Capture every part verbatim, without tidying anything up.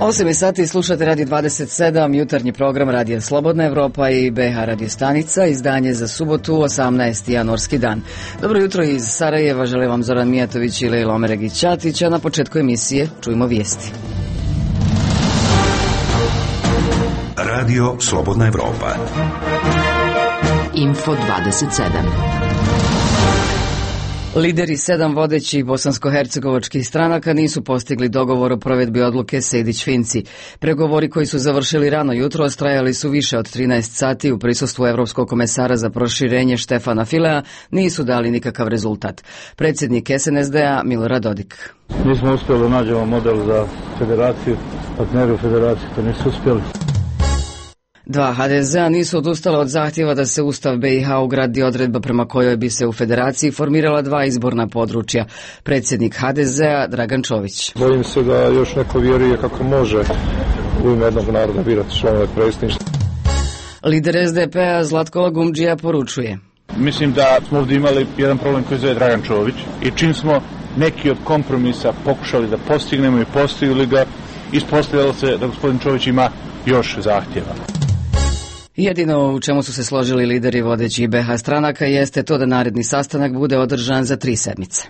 osam je sati, slušate Radio dvadeset sedam, jutarnji program Radija Slobodna Evropa i B H Radio stanica, izdanje za subotu, osamnaesti januarski dan. Dobro jutro iz Sarajeva, želim vam Zoran Mijatović i Lejla Omeregić-Ćatić, a na početku emisije čujemo vijesti. Radio Slobodna Evropa. Info dvadeset sedam. Lideri sedam vodećih bosansko-hercegovačkih stranaka nisu postigli dogovor o provedbi odluke Sejdić-Finci. Pregovori koji su završili rano jutro trajali su više od trinaest sati u prisustvu Evropskog komesara za proširenje Štefana Filea, nisu dali nikakav rezultat. Predsjednik S N S D-a Milorad Dodik. Nismo uspjeli da nađemo model za federaciju, partneri u federaciji to nisu uspjeli. Dva H D Z-a nisu odustala od zahtjeva da se Ustav B i H ugradi odredba prema kojoj bi se u federaciji formirala dva izborna područja. Predsjednik H D Z-a Dragan Čović. Bojim se da još neko vjeruje kako može u ime jednog naroda birati članove predsjedništva. Lider S D P-a Zlatko Lagumdžija poručuje. Mislim da smo ovdje imali jedan problem koji zove Dragan Čović i čim smo neki od kompromisa pokušali da postignemo i postigli ga, ispostavilo se da gospodin Čović ima još zahtjeva. Jedino u čemu su se složili lideri vodećih B H stranaka jeste to da naredni sastanak bude održan za tri sedmice.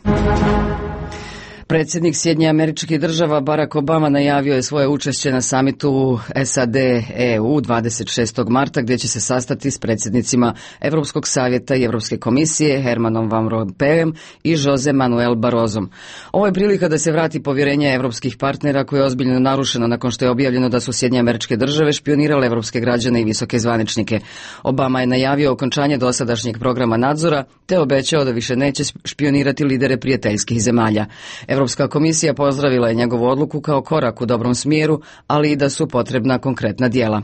Predsjednik Sjedinjenih Američkih Država Barack Obama najavio je svoje učešće na samitu S A D E U dvadeset šestog marta gdje će se sastati s predsjednicima Europskog savjeta i Europske komisije Hermanom Van Rompuyem i Jose Manuel Barrosom. Ovo je prilika da se vrati povjerenje europskih partnera koje je ozbiljno narušeno nakon što je objavljeno da su Sjedinjene Američke Države špionirale europske građane i visoke zvaničnike. Obama je najavio okončanje dosadašnjeg programa nadzora te obećao da više neće špionirati lidere prijateljskih zemalja. Europska komisija pozdravila je njegovu odluku kao korak u dobrom smjeru, ali i da su potrebna konkretna djela.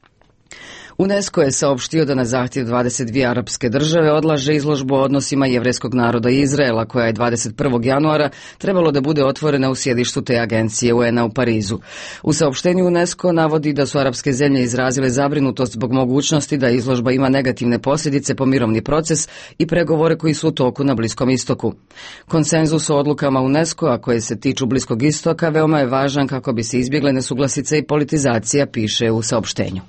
UNESCO je saopštio da na zahtjev dvadeset dvije arapske države odlaže izložbu o odnosima jevrejskog naroda i Izraela, koja je dvadeset prvog januara trebalo da bude otvorena u sjedištu te agencije U N-a u Parizu. U saopštenju UNESCO navodi da su arapske zemlje izrazile zabrinutost zbog mogućnosti da izložba ima negativne posljedice po mirovni proces i pregovore koji su u toku na Bliskom istoku. Konsenzus o odlukama UNESCO-a koje se tiču Bliskog istoka veoma je važan kako bi se izbjegle nesuglasice i politizacija, piše u saopštenju.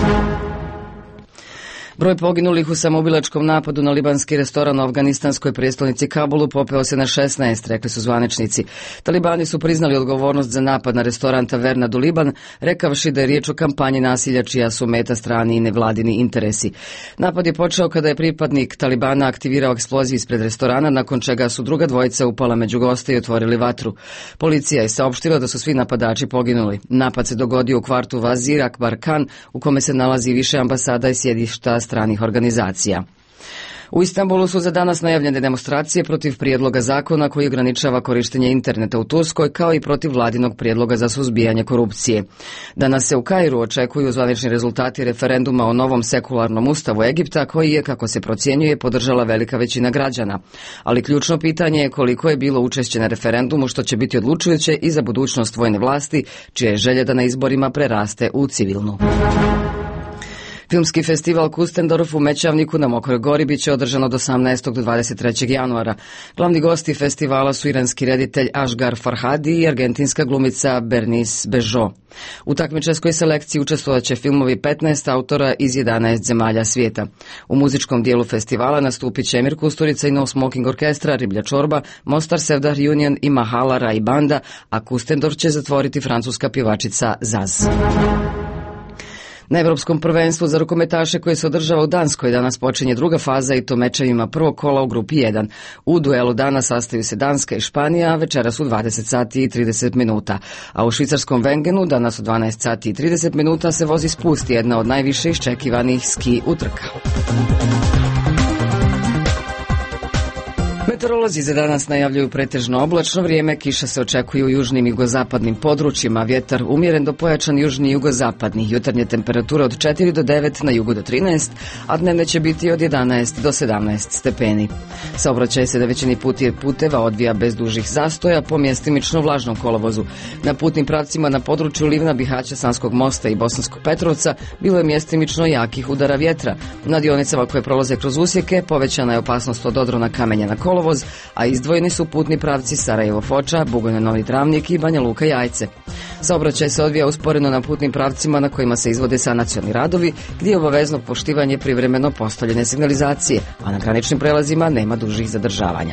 Broj poginulih u samoubilačkom napadu na libanski restoran u afganistanskoj prijestolnici Kabulu popeo se na šesnaest, rekli su zvaničnici. Talibani su priznali odgovornost za napad na restoran Taverna du Liban, rekavši da je riječ o kampanji nasilja čija su meta strani i nevladini interesi. Napad je počeo kada je pripadnik Talibana aktivirao eksploziju ispred restorana, nakon čega su druga dvojica upala među goste i otvorili vatru. Policija je saopštila da su svi napadači poginuli. Napad se dogodio u kvartu Vazir Akbar Khan, u kome se nalazi više ambasada i sjedišta stranih organizacija. U Istanbulu su za danas najavljene demonstracije protiv prijedloga zakona koji ograničava korištenje interneta u Turskoj, kao i protiv vladinog prijedloga za suzbijanje korupcije. Danas se u Kairu očekuju zvanični rezultati referenduma o novom sekularnom ustavu Egipta, koji je, kako se procjenjuje, podržala velika većina građana. Ali ključno pitanje je koliko je bilo učešće na referendumu, što će biti odlučujuće i za budućnost vojne vlasti, čija je želja da na izborima preraste u civilnu. Filmski festival Kustendorf u Mećavniku na Mokroj Gori bit će održan od osamnaestog do dvadeset trećeg januara. Glavni gosti festivala su iranski reditelj Ashgar Farhadi i argentinska glumica Bernice Bejo. U takmičarskoj selekciji učestvovat će filmovi petnaest autora iz jedanaest zemalja svijeta. U muzičkom dijelu festivala nastupit će Emir Kusturica i No Smoking Orkestra, Riblja čorba, Mostar Sevdah Union i Mahala Rai Banda, a Kustendorf će zatvoriti francuska pjevačica Zaz. Na Evropskom prvenstvu za rukometaše koje se održava u Danskoj danas počinje druga faza i to mečevima prvog kola u grupi jedan. U duelu dana sastaju se Danska i Španija, a večeras u dvadeset sati i trideset minuta. A u švicarskom Wengenu danas u dvanaest sati i trideset minuta se vozi spust, jedna od najviše iščekivanih ski utrka. Meteorolozi za danas najavljuju pretežno oblačno vrijeme, kiša se očekuju u južnim i jugozapadnim područjima, vjetar umjeren do pojačan južni i jugozapadni, jutarnje temperature od četiri do devet, na jugu do trinaest, a dnevne će biti od jedanaest do sedamnaest stepeni. Saobraćaj se na većini puteva odvija bez dužih zastoja po mjestimično vlažnom kolovozu. Na putnim pravcima na području Livna, Bihaća, Sanskog mosta i Bosanskog Petrovca bilo je mjestimično jakih udara vjetra. Na dionicama koje prolaze kroz usjeke povećana je opasnost od odrona kamenja na kolovozu, prevoz, a izdvojeni su putni pravci Sarajevo-Foča, Bugojno-Novi Travnik i Banja Luka-Jajce. Saobraćaj se odvija usporeno na putnim pravcima na kojima se izvode sanacioni radovi, gdje je obavezno poštivanje privremeno postavljene signalizacije, a na graničnim prelazima nema dužih zadržavanja.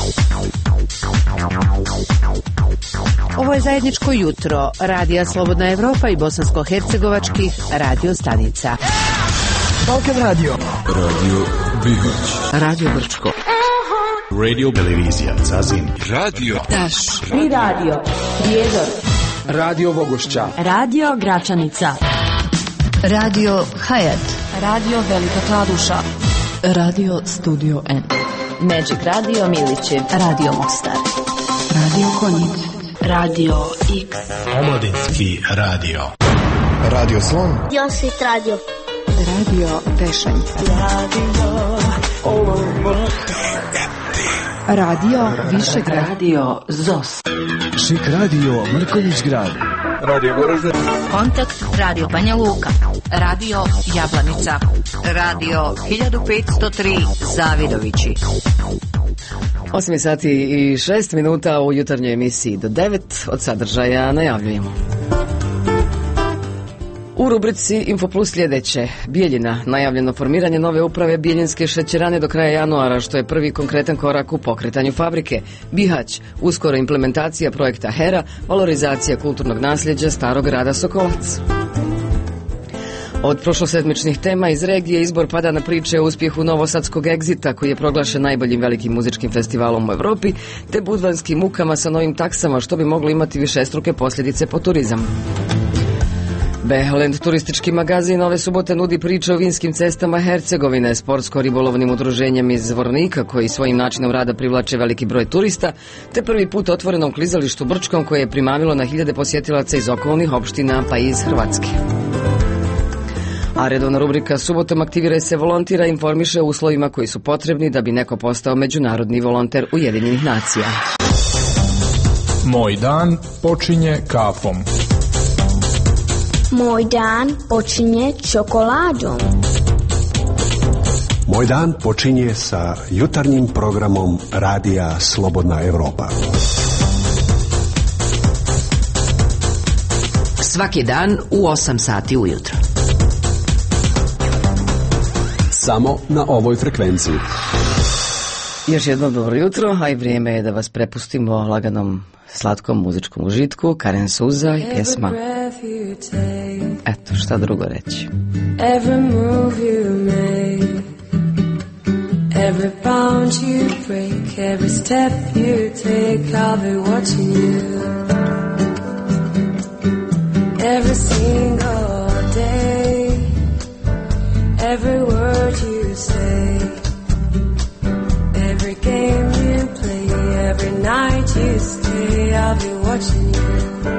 Ovo je zajedničko jutro Radija Slobodna Evropa i bosansko-hercegovačkih radio stanica. Balkan Radio, Radio Bihać, Radio Brčko, Radio Televizija Zazin, Radio Taš, Tri Radio, Prijedor, Radio Vogošća, Radio Gračanica, Radio Hayat, Radio Velika Kladuša, Radio Studio N, Magic Radio Milići, Radio Mostar, Radio Konjic, Radio X, Omladinski radio, Radio Slon, Josit Radio, Radio Tešanj, Radio Olomouc, Radio Višegrad, Radio Zos, Šik Radio Mrkonjić Grad, Radio Goražde, Kontakt Radio Banja Luka, Radio Jablanica, Radio hiljadu petsto tri Zavidovići. osam sati i šest minuta u jutarnjoj emisiji do devet. Od sadržaja najavljujemo. U rubrici Infoplus sljedeće. Bijeljina, najavljeno formiranje nove uprave Bijeljinske šećerane do kraja januara, što je prvi konkretan korak u pokretanju fabrike. Bihać, uskoro implementacija projekta Hera, valorizacija kulturnog nasljeđa starog grada Sokolac. Od prošlosedmičnih tema iz regije izbor pada na priče o uspjehu novosadskog Egzita, koji je proglašen najboljim velikim muzičkim festivalom u Evropi, te budvanskim mukama sa novim taksama, što bi moglo imati višestruke posljedice po turizam. Behland turistički magazin ove subote nudi priče o vinskim cestama Hercegovine, sportsko-ribolovnim udruženjem iz Zvornika koji svojim načinom rada privlače veliki broj turista, te prvi put otvorenom klizalištu Brčkom koje je primamilo na hiljade posjetilaca iz okolnih opština pa i iz Hrvatske. A redovna rubrika Subotom aktiviraj se volontira informiše o uslovima koji su potrebni da bi neko postao međunarodni volonter Ujedinjenih nacija. Moj dan počinje kafom. Moj dan počinje čokoladom. Moj dan počinje sa jutarnjim programom Radija Slobodna Evropa. Svaki dan u osam sati ujutro. Samo na ovoj frekvenciji. Još jedno dobro jutro, a i vrijeme je da vas prepustimo laganom slatkom muzičkom užitku. Karen Suza i pjesma Eto, šta drugo reći. Every move you make, every bound you break, every step you take, I'll be watching you. Every single day, every word you say, every game you play, every night you stay, I'll be watching you.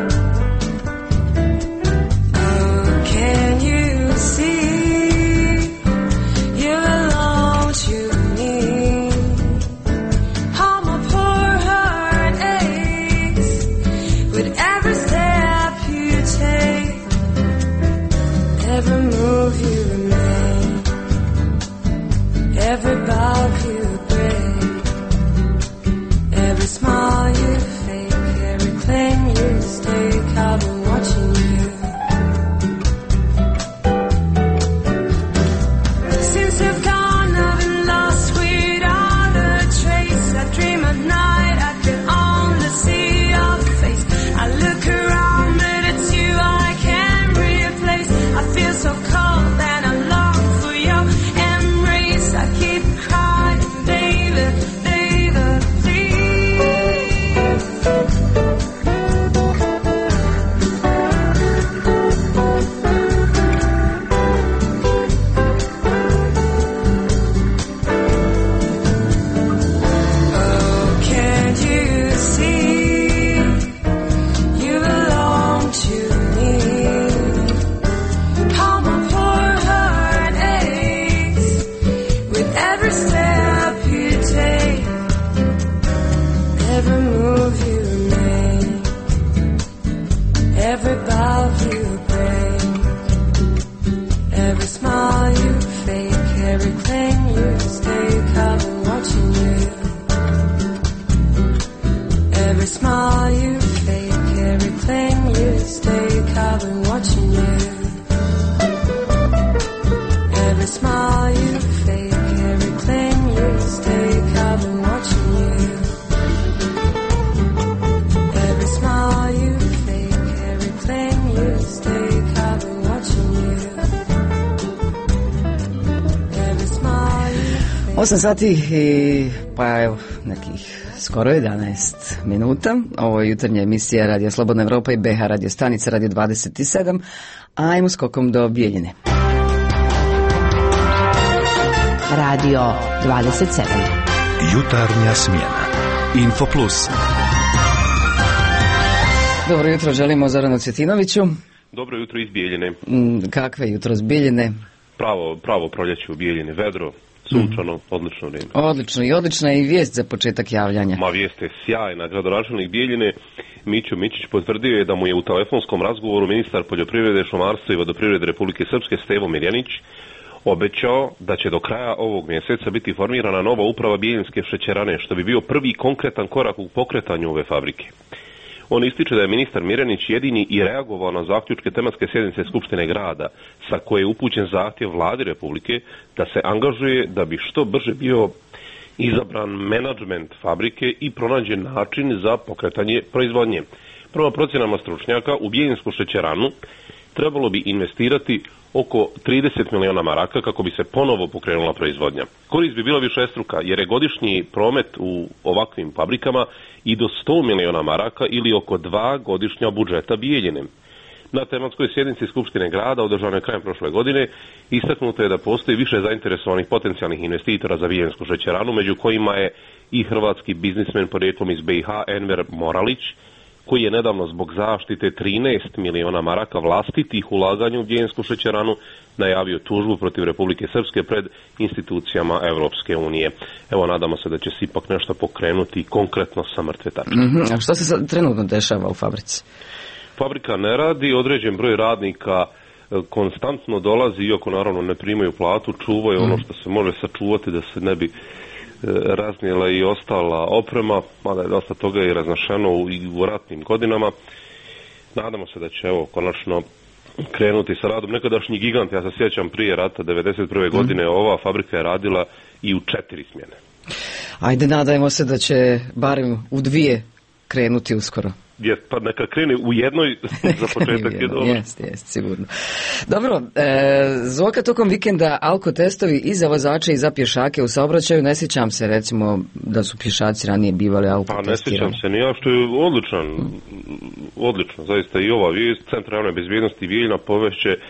Oh, can you see you belong to me? How my poor heart aches with every step you take, every move you make, every bow you break, every smile you fake, every claim you stake, I've been watching you. Since you've gone, I've been lost without a trace. I dream at night, I can only see your face. I look around, but it's you I can't replace. I feel so cold and I long for your embrace. I keep crying. you. Every smile you fake, every claim you stake, I've been watching you. Every smile you fake, every claim you stake, I've been watching you. Every smile you fake. osam sati i pa evo nekih skoro jedanaest minuta. Ovo je jutarnja emisija Radio Slobodna Evropa i B H radio stanica Radio dvadeset sedam. Ajmo skokom do Bijeljine. Radio dvadeset sedam. Jutarnja smjena. Info Plus. Dobro jutro želimo Zoranu Cvjetinoviću. Dobro jutro iz Bijeljine. Mm, kakve jutro iz Bijeljine? Pravo, pravo proljeće u Bijeljini, vedro, sunčano, mm. odlično vrijeme. Odlično i odlična je i vijest za početak javljanja. Ma vijest je sjajna. Gradonačelnik Bijeljine Mićo Mićić potvrdio je da mu je u telefonskom razgovoru ministar poljoprivrede, šumarstva i vodoprivrede Republike Srpske Stevo Mirjanić obećao da će do kraja ovog mjeseca biti formirana nova uprava Bijeljinske šećerane, što bi bio prvi konkretan korak u pokretanju ove fabrike. On ističe da je ministar Mirjanić jedini i reagovao na zaključke tematske sjednice Skupštine grada, sa koje je upućen zahtjev vladi Republike da se angažuje da bi što brže bio izabran menadžment fabrike i pronađen način za pokretanje proizvodnje. Prema procjenama stručnjaka, u Bijeljinsku šećeranu trebalo bi investirati oko trideset miliona maraka kako bi se ponovo pokrenula proizvodnja. Korist bi bila višestruka jer je godišnji promet u ovakvim fabrikama i do sto miliona maraka ili oko dva godišnja budžeta Bijeljine. Na tematskoj sjednici Skupštine grada, održanoj krajem prošle godine, istaknuto je da postoji više zainteresovanih potencijalnih investitora za Bijeljinsku šećeranu, među kojima je i hrvatski biznismen porijeklom iz B i H Enver Moralić, koji je nedavno zbog zaštite trinaest miliona maraka vlastitih ulaganja u Bijeljinsku šećeranu najavio tužbu protiv Republike Srpske pred institucijama Evropske unije. Evo, nadamo se da će se ipak nešto pokrenuti konkretno sa mrtve tačke. Mm-hmm. A što se sad trenutno dešava u fabrici? Fabrika ne radi, određen broj radnika konstantno dolazi, iako naravno ne primaju platu, čuvaju ono što se može sačuvati da se ne bi raznijela i ostala oprema, mada je dosta toga i raznašeno u, i u ratnim godinama. Nadamo se da će evo konačno krenuti sa radom. Nekadašnji gigant, ja se sjećam prije rata devedeset prve godine, ova fabrika je radila i u četiri smjene. Ajde, nadajmo se da će barem u dvije krenuti uskoro. Jest, pa neka krene u jednoj za početak je dobro. Jest, jest, sigurno. Dobro, e, Zoka, tokom vikenda alkotestovi i za vozače i za pješake u saobraćaju, ne sjećam se recimo da su pješaci ranije bivali alkotestirani. Pa ne sjećam se ni ja, što je odličan, odlično, zaista i ova vijest. Centar javne bezbjednosti Bijeljina povešće e,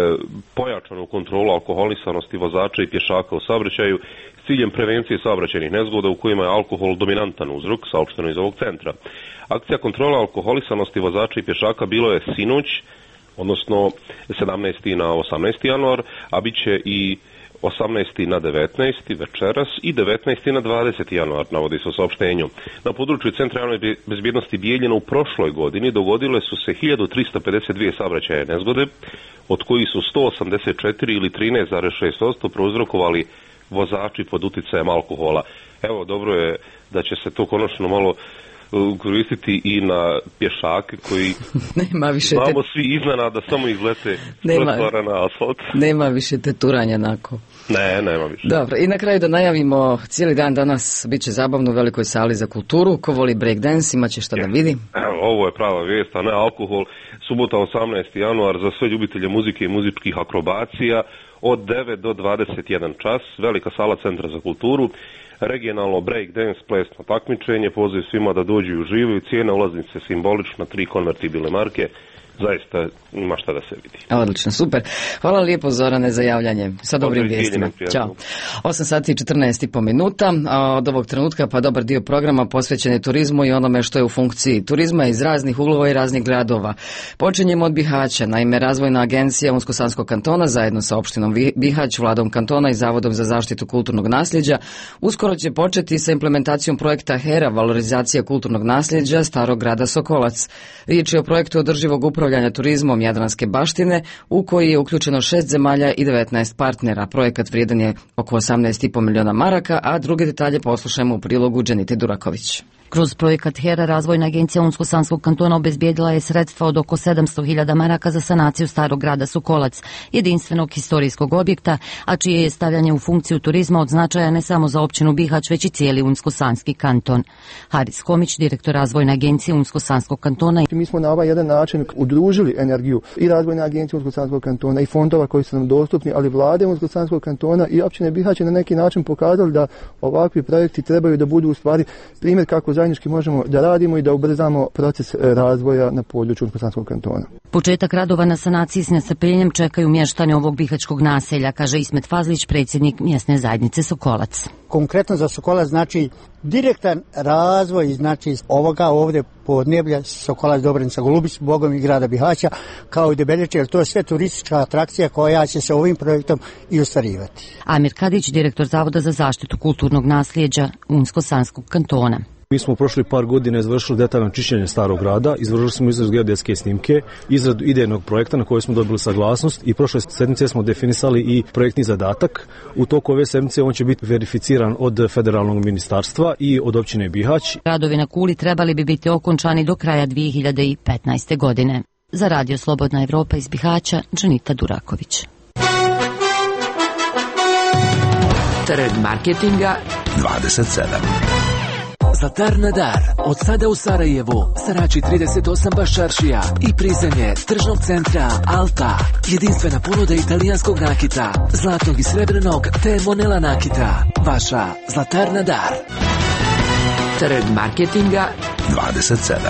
pojačanu kontrolu alkoholisanosti vozača i pješaka u saobraćaju s ciljem prevencije saobraćajnih nezgoda u kojima je alkohol dominantan uzrok, saopšteno iz ovog centra. Akcija kontrola alkoholisanosti vozača i pješaka bilo je sinoć, odnosno sedamnaesti na osamnaesti januar, a bit će i osamnaesti na devetnaesti večeras i devetnaesti na dvadeseti januar, navodi se u saopštenju. Na području Centra javne bezbjednosti Bijeljina u prošloj godini dogodile su se hiljadu trista pedeset dvije saobraćajne nezgode, od kojih su sto osamdeset četiri ili trinaest zarez šest posto prouzrokovali vozači pod uticajem alkohola. Evo, dobro je da će se to konačno malo koristiti i na pješake koji nema više znamo te... svi iznenada samo izlete nema, na asfalt. Nema više teturanja nako. Ne, nema više. Dobro, i na kraju da najavimo, cijeli dan danas bit će zabavno u Velikoj sali za kulturu. Ko voli breakdance imaće šta da vidi. Evo, ovo je prava vijest, a ne alkohol. Subota osamnaesti januar za sve ljubitelje muzike i muzičkih akrobacija od devet do dvadeset jedan čas. Velika sala Centra za kulturu. Regionalno breakdance plesno takmičenje, poziv svima da dođu i uživaju, cijena ulaznice simbolična, tri konvertibilne marke, zaista ima šta da se vidi. Odlično, super. Hvala lijepo Zorane za javljanje sa dobrim vijestima. Ćao. osam sati i četrnaest i po minuta, a od ovog trenutka pa dobar dio programa posvećen je turizmu i onome što je u funkciji turizma iz raznih uglova i raznih gradova. Počinjemo od Bihaća. Naime, Razvojna agencija Unsko-Sanskog kantona zajedno sa opštinom Bihać, vladom kantona i Zavodom za zaštitu kulturnog nasljeđa uskoro će početi sa implementacijom projekta HERA, valorizacija kulturnog nasljeđa starog grada Sokolac. Riječ je o projektu održivog upravljanja turizmom Jadranske baštine u koji je uključeno šest zemalja i devetnaest partnera. Projekat vrijedan je oko osamnaest i po miliona maraka, a druge detalje poslušajmo u prilogu Dženite Duraković. Kroz projekat HERA Razvojna agencija Unsko-Sanskog kantona obezbijedila je sredstva od oko sedamsto hiljada maraka za sanaciju starog grada Sokolac, jedinstvenog historijskog objekta, a čije je stavljanje u funkciju turizma od značaja ne samo za općinu Bihać, već i cijeli Unsko-Sanski kanton. Haris Komić, direktor Razvojne agencije Unsko-Sanskog kantona. Mi smo na ovaj jedan način udružili energiju i Razvojne agencije Unsko-Sanskog kantona i fondova koji su nam dostupni, ali vlade Unsko-Sanskog kantona i općine Bihać na neki način pokazali da ovakvi projekti trebaju da budu u stvari primjer kako zajednički možemo da radimo i da ubrzamo proces razvoja na području Unsko-Sanskog kantona. Početak radova na sanaciji s nestrpljenjem čekaju mještani ovog bihaćkog naselja, kaže Ismet Fazlić, predsjednik mjesne zajednice Sokolac. Konkretno za Sokolac znači direktan razvoj znači ovoga ovdje podneblja Sokolac, Dobrenica, Golubić, Bogom i grada Bihaća kao i Debeljače, jer to je sve turistička atrakcija koja će se ovim projektom i ostvarivati. Amir Kadić, direktor Zavoda za zaštitu kulturnog nasljeđa Unsko-Sanskog kantona. Mi smo prošli par godina izvršili detaljno čišćenje starog grada, izvršili smo izradu geodetske snimke, izradu idejnog projekta na koji smo dobili saglasnost i prošle sedmice smo definisali i projektni zadatak. U toku ove sedmice on će biti verificiran od federalnog ministarstva i od općine Bihać. Radovi na Kuli trebali bi biti okončani do kraja dvije hiljade petnaeste. godine. Za Radio Slobodna Evropa iz Bihaća, Džanita Duraković. Trend marketinga dvadeset sedam. Zlatar na dar, od sada u Sarajevu, Sarači trideset osam Bašaršija i prizemlje tržnog centra Alta. Jedinstvena ponuda italijanskog nakita, zlatnog i srebrnog te Monela nakita. Vaša Zlatar na dar. Trend marketinga dvadeset sedam.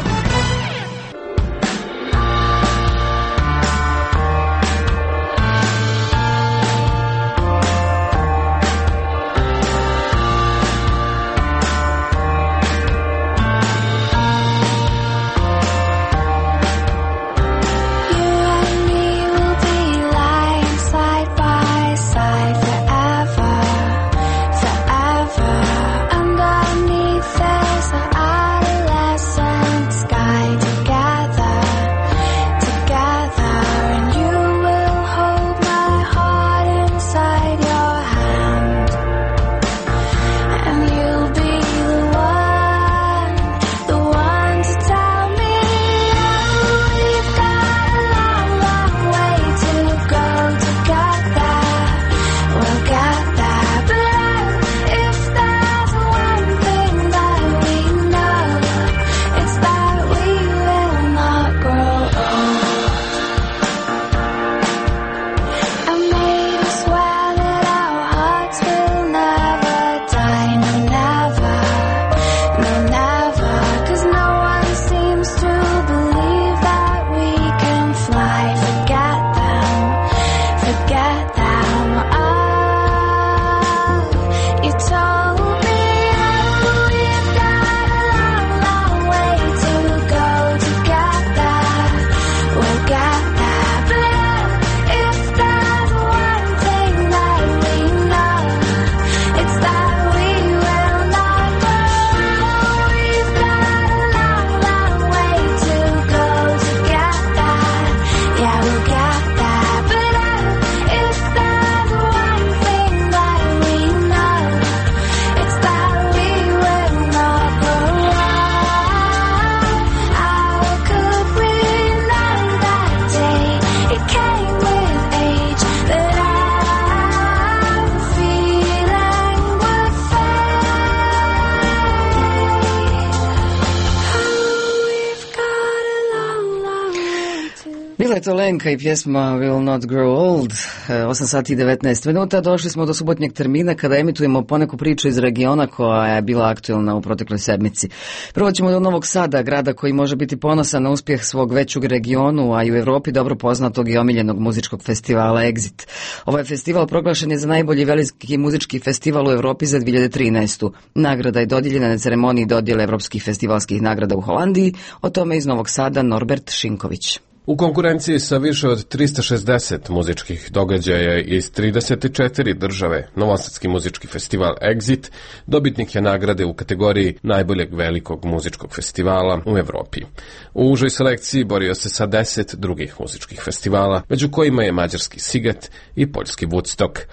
Bila je to Lenka i pjesma Will Not Grow Old, osam sati i devetnaest minuta. Došli smo do subotnjeg termina kada emitujemo poneku priču iz regiona koja je bila aktualna u protekloj sedmici. Prvo ćemo do Novog Sada, grada koji može biti ponosan na uspjeh svog većeg regionu, a i u Europi dobro poznatog i omiljenog muzičkog festivala Exit. Ovaj festival proglašen je za najbolji veliki muzički festival u Europi za dvije hiljade trinaestu. Nagrada je dodijeljena na ceremoniji dodjele evropskih festivalskih nagrada u Holandiji. O tome iz Novog Sada Norbert Šinković. U konkurenciji sa više od trista šezdeset muzičkih događaja iz trideset četiri države, Novosadski muzički festival Exit dobitnik je nagrade u kategoriji najboljeg velikog muzičkog festivala u Evropi. U užoj selekciji borio se sa deset drugih muzičkih festivala, među kojima je mađarski Siget i poljski Woodstock.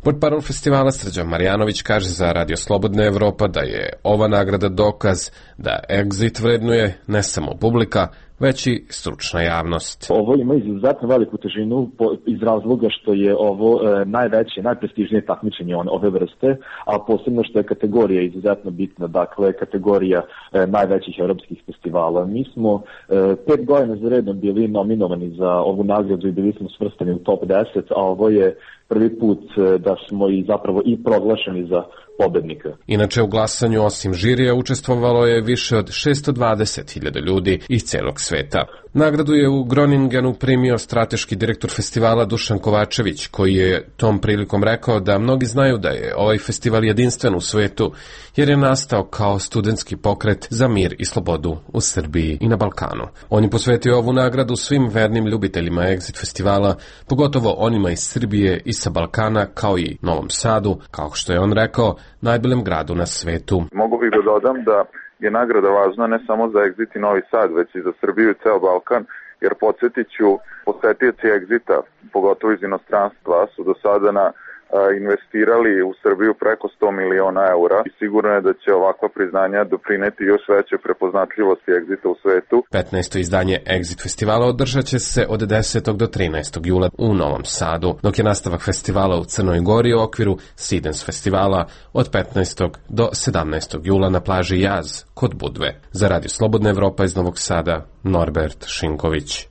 Portparol festivala Srđan Marjanović kaže za Radio Slobodna Evropa da je ova nagrada dokaz da Exit vrednuje ne samo publika, već i stručna javnost. Ovo ima izuzetno veliku težinu iz razloga što je ovo e, najveće, najprestižnije takmičenje ove vrste, a posebno što je kategorija izuzetno bitna, dakle kategorija e, najvećih evropskih festivala. Mi smo e, pet godina za redom bili nominovani za ovu nagradu i bili smo svrstani u top deset, a ovo je prvi put da smo i zapravo i proglašeni za pobednika. Inače, u glasanju osim žirija učestvovalo je više od šesto dvadeset hiljada ljudi iz celog sveta. Nagradu je u Groningenu primio strateški direktor festivala Dušan Kovačević, koji je tom prilikom rekao da mnogi znaju da je ovaj festival jedinstven u svetu, jer je nastao kao studentski pokret za mir i slobodu u Srbiji i na Balkanu. On je posvetio ovu nagradu svim vernim ljubiteljima Exit festivala, pogotovo onima iz Srbije i sa Balkana, kao i Novom Sadu, kao što je on rekao, najboljem gradu na svetu. Mogu bih da dodam da je nagrada važna ne samo za Exit i Novi Sad, već i za Srbiju i ceo Balkan, jer podsjetit ću, posetioci Exita, pogotovo iz inostranstva, su do sada na investirali u Srbiju preko sto miliona eura i sigurno je da će ovakva priznanja doprineti još veće prepoznatljivosti Exita u svetu. petnaesto izdanje Exit festivala održat će se od desetog do trinaestog jula u Novom Sadu, dok je nastavak festivala u Crnoj Gori u okviru Sidens festivala od petnaestog do sedamnaestog jula na plaži Jaz kod Budve. Za Radio Slobodna Evropa iz Novog Sada, Norbert Šinković.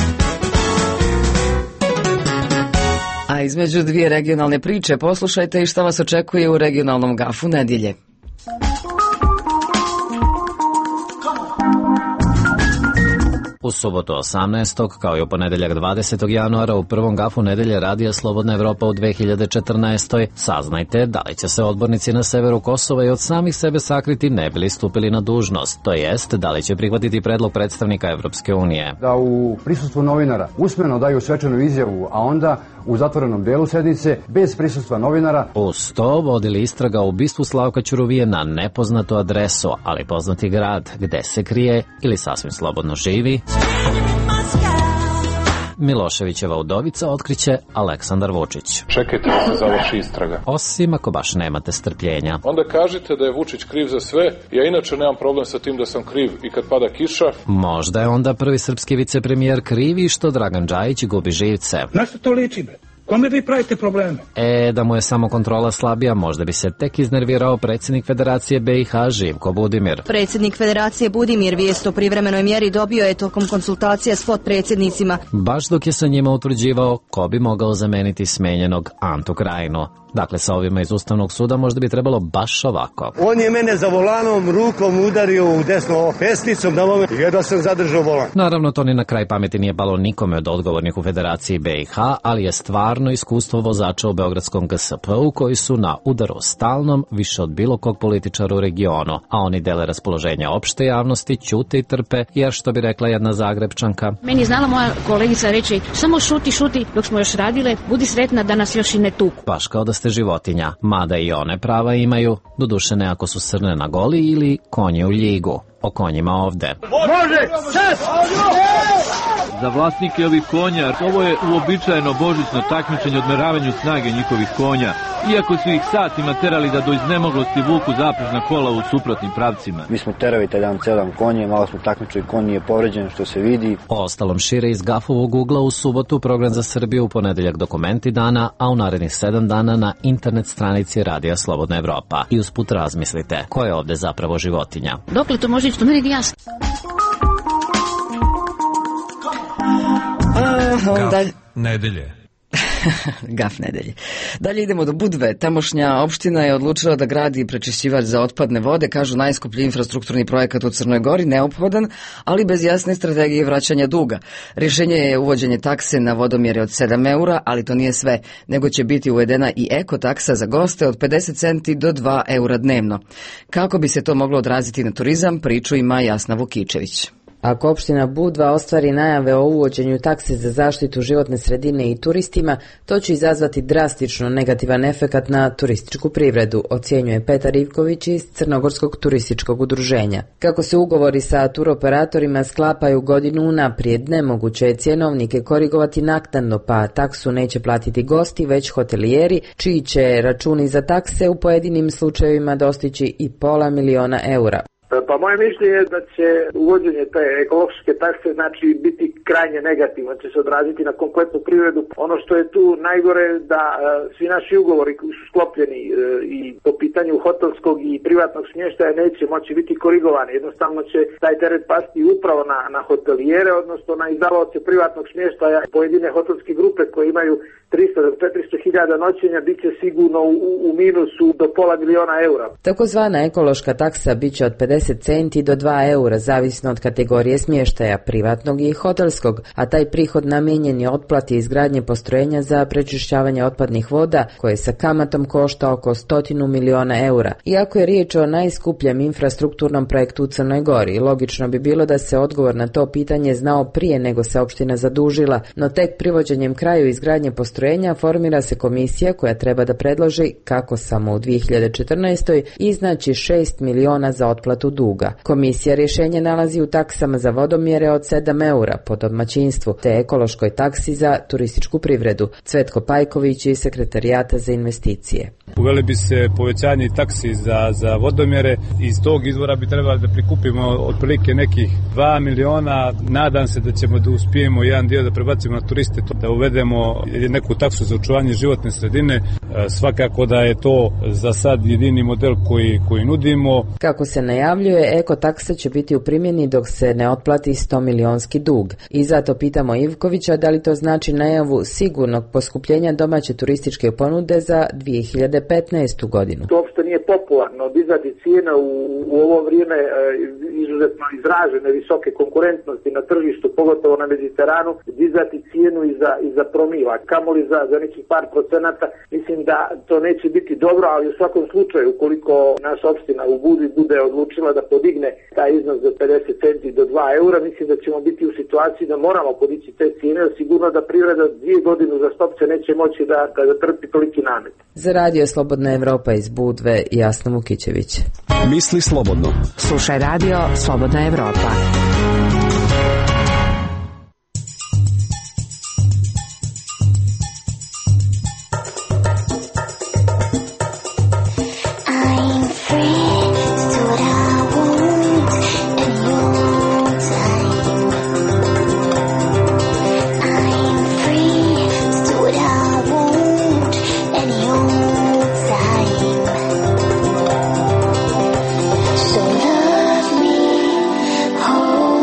A između dvije regionalne priče poslušajte i šta vas očekuje u regionalnom gafu nedjelje. U subotu osamnaestog kao i u ponedeljak dvadesetog januara u prvom gafu nedelje Radija Slobodna Evropa u dve hiljade četrnaestoj saznajte da li će se odbornici na severu Kosova i od samih sebe sakriti ne bili stupili na dužnost, to jest da li će prihvatiti predlog predstavnika Evropske unije. Da u prisustvu novinara usmeno daju svečanu izjavu, a onda u zatvorenom delu sednice bez prisustva novinara. Uz to vodili istraga o ubistvu Slavka Ćuruvije na nepoznatu adresu, ali poznati grad gde se krije ili sasvim slobodno živi. Miloševićeva udovica otkriće Aleksandar Vučić. Čekajte da se završi istraga. Osim ako baš nemate strpljenja. Onda kažite da je Vučić kriv za sve, ja inače nemam problem sa tim da sam kriv i kad pada kiša. Možda je onda prvi srpski vicepremijer krivi što Dragan Džajić gubi živce. Na što to liči, bre? Kome vi pravite probleme? E, da mu je samo kontrola slabija, možda bi se tek iznervirao predsjednik Federacije B i H Živko Budimir. Predsjednik Federacije Budimir vijest o privremenoj mjeri dobio je tokom konsultacija s potpredsjednicima. Baš dok je sa njima utvrđivao ko bi mogao zameniti smenjenog Antu Krajinu. Dakle, sa ovima iz Ustavnog suda možda bi trebalo baš ovako. On je mene za volanom rukom udario u desno pesnicom, da vam je da sam zadržao volan. Naravno, to ni na kraj pameti nije palo nikome od odgovornih u Federaciji B i H, ali je stvarno iskustvo vozača u Beogradskom G S P-u koji su na udaru stalnom više od bilo kog političara u regionu, a oni dele raspoloženja opšte javnosti, ćute i trpe, jer što bi rekla jedna Zagrebčanka. Meni je znala moja kolegica reći, samo šuti, šuti dok smo još radile, budi sretna da nas još i ne tuku. Baš kao da ste životinja, mada i one prava imaju, doduše ne ako su srne na goli ili konje u ljigu. O konjima ovde. Može, čas! Za vlasnike ovih konja, ovo je uobičajeno božićno takmičenje odmeravanju snage njihovih konja, iako su ih satima terali da do iznemoglosti vuku zaprežna kola u suprotnim pravcima. Mi smo terali taj dan sedam konje, malo smo takmičili, konj je povređen što se vidi. O ostalom šire iz Gafovog ugla u subotu program za Srbiju, u ponedeljak dokumenti dana, a u narednih sedam dana na internet stranici Radija Slobodna Evropa. I usput razmislite, ko je ovde zapravo životinja? Dokle to može ići, to meni nije jasno. Gaf nedelje. Gaf nedelje. Dalje idemo do Budve. Tamošnja opština je odlučila da gradi prečišćivač za otpadne vode, kažu najskuplji infrastrukturni projekat u Crnoj Gori, neophodan, ali bez jasne strategije vraćanja duga. Rješenje je uvođenje takse na vodomjere od sedam eura, ali to nije sve, nego će biti uvedena i eko taksa za goste od pedeset centi do dva eura dnevno. Kako bi se to moglo odraziti na turizam, priču ima Jasna Vukičević. Ako opština Budva ostvari najave o uvođenju takse za zaštitu životne sredine i turistima, to će izazvati drastično negativan efekat na turističku privredu, ocjenjuje Petar Ivković iz Crnogorskog turističkog udruženja. Kako se ugovori sa turoperatorima sklapaju godinu unaprijed, nemoguće je cjenovnike korigovati naknadno, pa taksu neće platiti gosti, već hotelijeri, čiji će računi za takse u pojedinim slučajevima dostići i pola miliona eura. Pa moje mišljenje je da će uvođenje te ekološke takse znači biti krajnje negativno, će se odraziti na kompletnu privredu. Ono što je tu najgore da e, svi naši ugovori koji su sklopljeni e, i po pitanju hotelskog i privatnog smještaja neće moći biti korigovani. Jednostavno će taj teret pasti upravo na, na hotelijere, odnosno na izdavaoce privatnog smještaja. Pojedine hotelske grupe koje imaju tristo do četiristo hiljada noćenja bit će sigurno u, u minusu do pola miliona eura. Takozvana ekološka taksa bit će od pedeset centi do dva eura, zavisno od kategorije smještaja, privatnog i hotelskog, a taj prihod namijenjen je otplati izgradnje postrojenja za prečišćavanje otpadnih voda, koje sa kamatom košta oko stotinu miliona eura. Iako je riječ o najskupljem infrastrukturnom projektu u Crnoj Gori, logično bi bilo da se odgovor na to pitanje znao prije nego se opština zadužila, no tek privođenjem kraju izgradnje postrojenja formira se komisija koja treba da predloži kako samo u dvije hiljade četrnaestoj iznaći šest miliona za otplatu duga. Komisija rješenje nalazi u taksama za vodomjere od sedam eura po domaćinstvu, te ekološkoj taksi za turističku privredu. Cvetko Pajković iz Sekretarijata za investicije. Uveli bi se povećanje taksi za, za vodomjere. Iz tog izvora bi trebali da prikupimo otprilike nekih dva miliona. Nadam se da ćemo da uspijemo jedan dio da prebacimo na turiste, da uvedemo neku taksu za očuvanje životne sredine. Svakako da je to za sad jedini model koji, koji nudimo. Kako se najavljuje, ekotaksa će biti u primjeni dok se ne otplati sto milionski dug. I zato pitamo Ivkovića da li to znači najavu sigurnog poskupljenja domaće turističke ponude za dvije hiljade petnaestu godinu. To uopšte nije popularno dizati cijene u, u ovo vrijeme e, izuzetno izražene visoke konkurentnosti na tržištu, pogotovo na Mediteranu, dizati cijenu i za, i za promila, kamoli za, za nekih par procenata. Mislim da to neće biti dobro, ali u svakom slučaju, ukoliko naša opština u Budvi bude odlučila da podigne taj iznos za pedeset centi do dva eura, mislim da ćemo biti u situaciji da moramo podići te cijene, sigurno da privreda dvije godine za stopce neće moći da, da, da trpi toliki namet. Za radio Slobodna Evropa iz Budve, Jasna Mukićević. Misli slobodno. Slušaj radio Slobodna Evropa. So love me, hold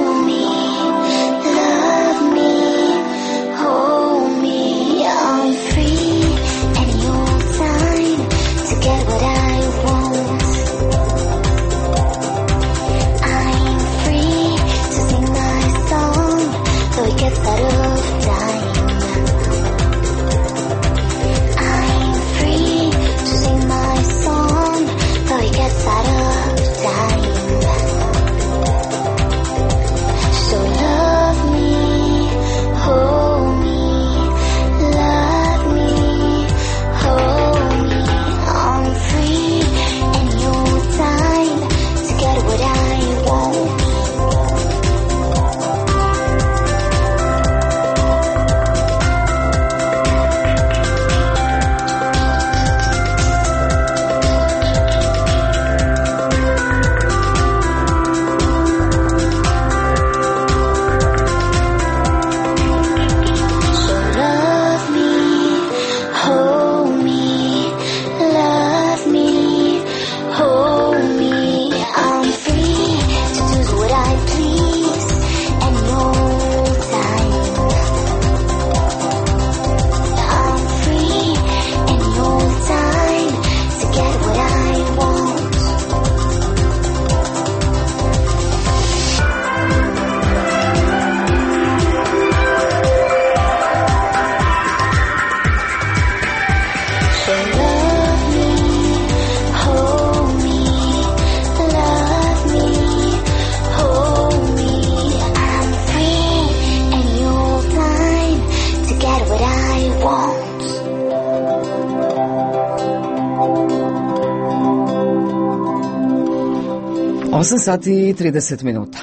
osam sati i trideset minuta.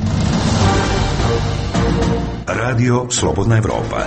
Radio Slobodna Evropa.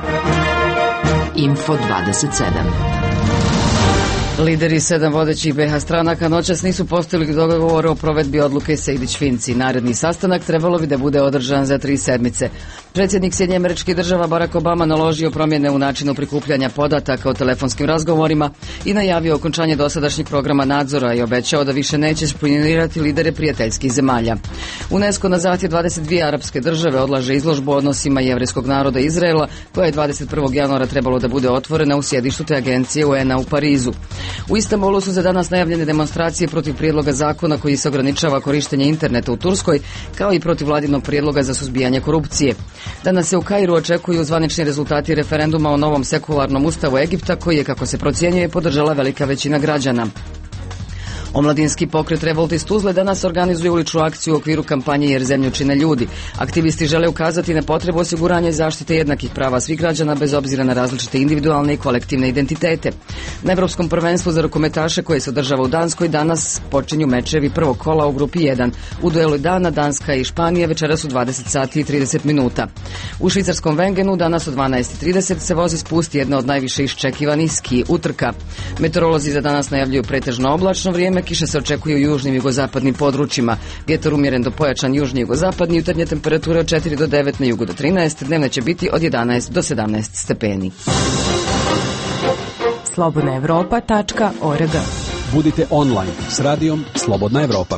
Info dvadeset sedam. Lideri sedam vodećih be ha stranaka noćas nisu postigli dogovor o provedbi odluke Sejdić-Finci. Naredni sastanak trebalo bi da bude održan za tri sedmice. Predsjednik Sjedinjenih Američkih Država Barack Obama naložio promjene u načinu prikupljanja podataka o telefonskim razgovorima i najavio okončanje dosadašnjeg programa nadzora i obećao da više neće špijunirati lidere prijateljskih zemalja. UNESCO na zahtjev dvadeset dvije arapske države odlaže izložbu o odnosima jevrejskog naroda Izraela, koja je dvadeset prvog januara trebalo da bude otvorena u sjedištu te agencije U N a u Parizu. U Istanbulu su za danas najavljene demonstracije protiv prijedloga zakona koji se ograničava korištenje interneta u Turskoj, kao i protiv vladinog prijedloga za suzbijanje korupcije. Danas se u Kairu očekuju zvanični rezultati referenduma o novom sekularnom ustavu Egipta, koji je, kako se procjenjuje, podržala velika većina građana. Omladinski pokret Revolt iz Tuzle danas organizuje uličnu akciju u okviru kampanje Jer zemlju čine ljudi. Aktivisti žele ukazati na potrebu osiguranja i zaštite jednakih prava svih građana bez obzira na različite individualne i kolektivne identitete. Na Evropskom prvenstvu za rukometaše koje se održava u Danskoj danas počinju mečevi prvog kola u grupi jedan. U duelu dana Danska i Španija večeras u dvadeset sati i trideset minuta. U švicarskom Wengenu danas u dvanaest i trideset se vozi spust jedna od najviše iščekivanih ski utrka. Meteorolozi za danas najavljuju pretežno oblačno vrijeme. Kiše se očekuju u južnim i jugozapadnim područjima. Vjetar umjeren do pojačan južni i jugozapadni, jutarnje temperature od četiri do devet, na jugu do trinaest, dnevne će biti od jedanaest do sedamnaest stepeni. slobodna evropa tačka org. Budite online s radijom Slobodna Evropa.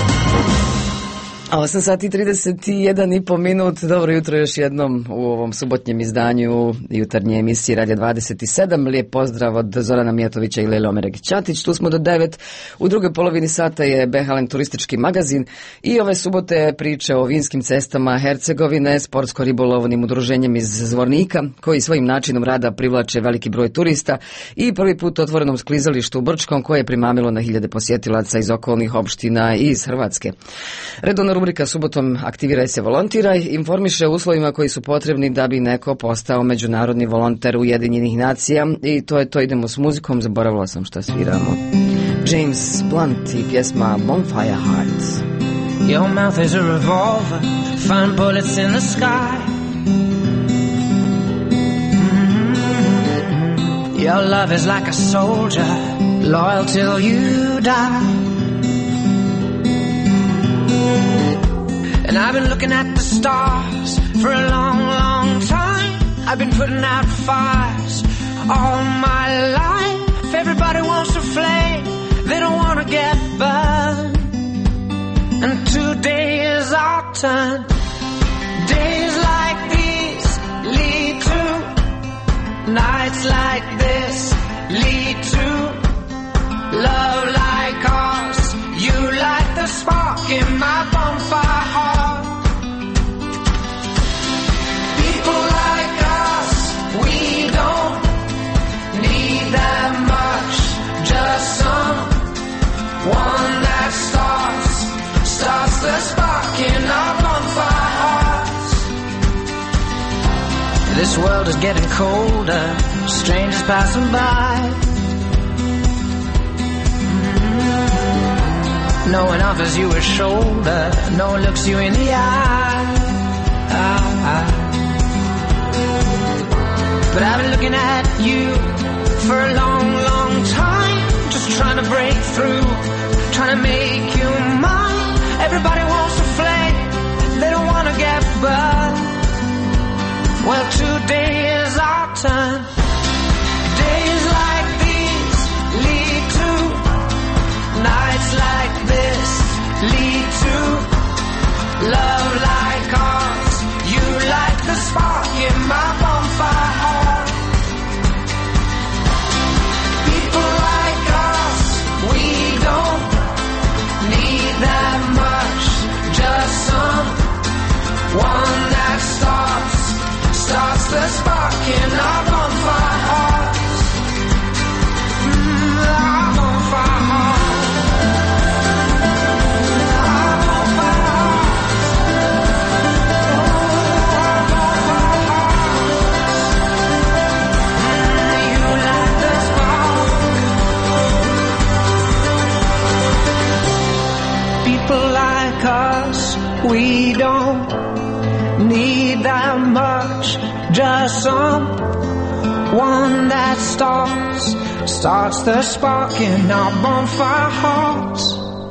A osam sati i trideset jedan i po minut. Dobro jutro još jednom u ovom subotnjem izdanju jutarnje emisije Radija dvadeset sedam. Lijep pozdrav od Zorana Mijatovića i Lele Omereg-Ćatić. Tu smo do devet. U drugoj polovini sata je Behalen turistički magazin i ove subote priče o vinskim cestama Hercegovine, sportsko-ribolovnim udruženjem iz Zvornika, koji svojim načinom rada privlače veliki broj turista, i prvi put otvorenom sklizalištu u Brčkom, koje je primamilo na hiljade posjetilaca iz okolnih opština i iz Hrvatske. Redovna rubrika subotom Aktiviraj se, volontiraj informiše o uslovima koji su potrebni da bi neko postao međunarodni volonter Ujedinjenih nacija, i to je to. Idemo s muzikom, zaboravila sam šta sviramo. James Blunt i pjesma Bonfire Heart. Your mouth is a revolver, find bullets in the sky. Mm-hmm. Your love is like a soldier, loyal till you die. And I've been looking at the stars for a long, long time. I've been putting out fires all my life. Everybody wants to flame, they don't want to get burned. And today is our turn. Days like these lead to nights like this, lead to love like ours. You light the spark in my bonfire heart. People like us, we don't need that much. Just someone that starts, starts the spark in our bonfire hearts. This world is getting colder, strangers passing by. No one offers you a shoulder, no one looks you in the eye. But I've been looking at you for a long, long time, just trying to break through, trying to make you mine. Everybody wants to flame, they don't want to get burned. Well, today is our turn. Days like these lead to nights like this, lead to love like ours. You light the spark in my bonfire heart. People like us, we don't need one that starts, starts the spark in our bonfire hearts.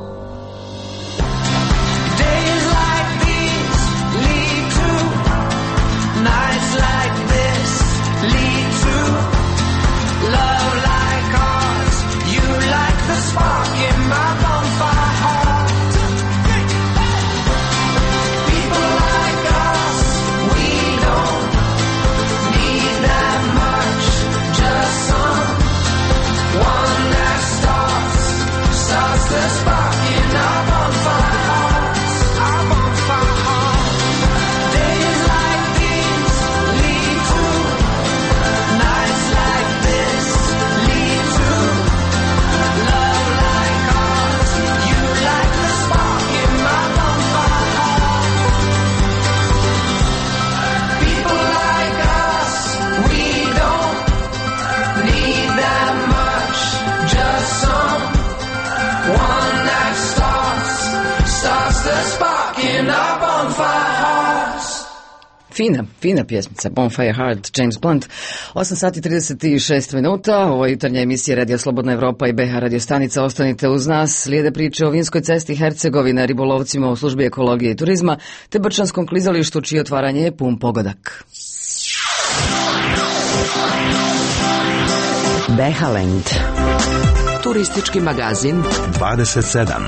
Days like these lead to nights like this, lead to love like ours. You like the spark in my bonfire heart. People like us, we don't need that much, just some one that starts, starts the spark in our bonfire hearts, our bonfire heart. Days like these lead to nights like this, lead to love like ours. You like the spark in my bonfire heart. People like us, we don't need that much, just some one that starts, starts the spark in our bonfire hearts. Fina, fina pjesmica, Bonfire Heart, James Blunt. osam sati trideset šest minuta, ovo je jutarnja emisija Radio Slobodna Evropa i B H Radio stanica. Ostanite uz nas, slijede priče o vinskoj cesti Hercegovine, ribolovcima u službi ekologije i turizma, te Brčanskom klizalištu, čije otvaranje je pun pogodak. Behaland. Turistički magazin dvadeset sedam.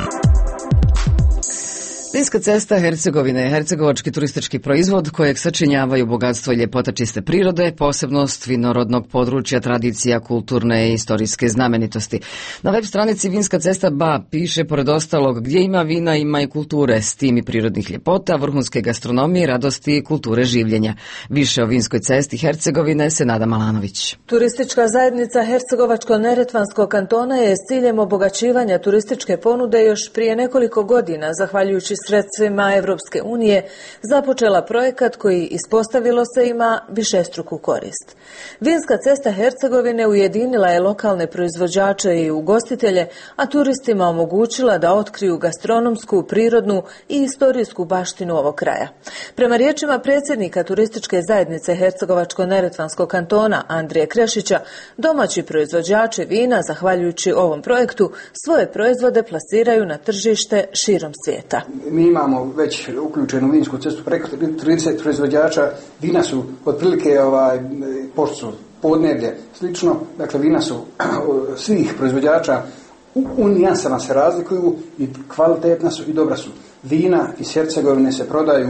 Vinska cesta Hercegovine je hercegovački turistički proizvod kojeg sačinjavaju bogatstvo i ljepota čiste prirode, posebnost vinorodnog područja, tradicija, kulturne i istorijske znamenitosti. Na web stranici Vinska cesta B A piše, pored ostalog, gdje ima vina ima i kulture, s tim i prirodnih ljepota, vrhunske gastronomije, radosti i kulture življenja. Više o Vinskoj cesti Hercegovine se Nada Malanović. Turistička zajednica Hercegovačko-neretvanskog kantona je s ciljem obogaćivanja turističke ponude još prije nekoliko godina, zahvaljujući sredstvima Evropske unije, započela projekat koji, ispostavilo se, ima višestruku korist. Vinska cesta Hercegovine ujedinila je lokalne proizvođače i ugostitelje, a turistima omogućila da otkriju gastronomsku, prirodnu i istorijsku baštinu ovog kraja. Prema riječima predsjednika turističke zajednice Hercegovačko-neretvanskog kantona Andrije Krešića, domaći proizvođači vina, zahvaljujući ovom projektu, svoje proizvode plasiraju na tržište širom svijeta. Mi imamo već uključenu vinsku cestu, preko trideset proizvođača, vina su otprilike, ovaj, pošto su podneblje slično, dakle vina su svih proizvođača u, u nijansama se razlikuju i kvalitetna su i dobra su. Vina iz Hercegovine se prodaju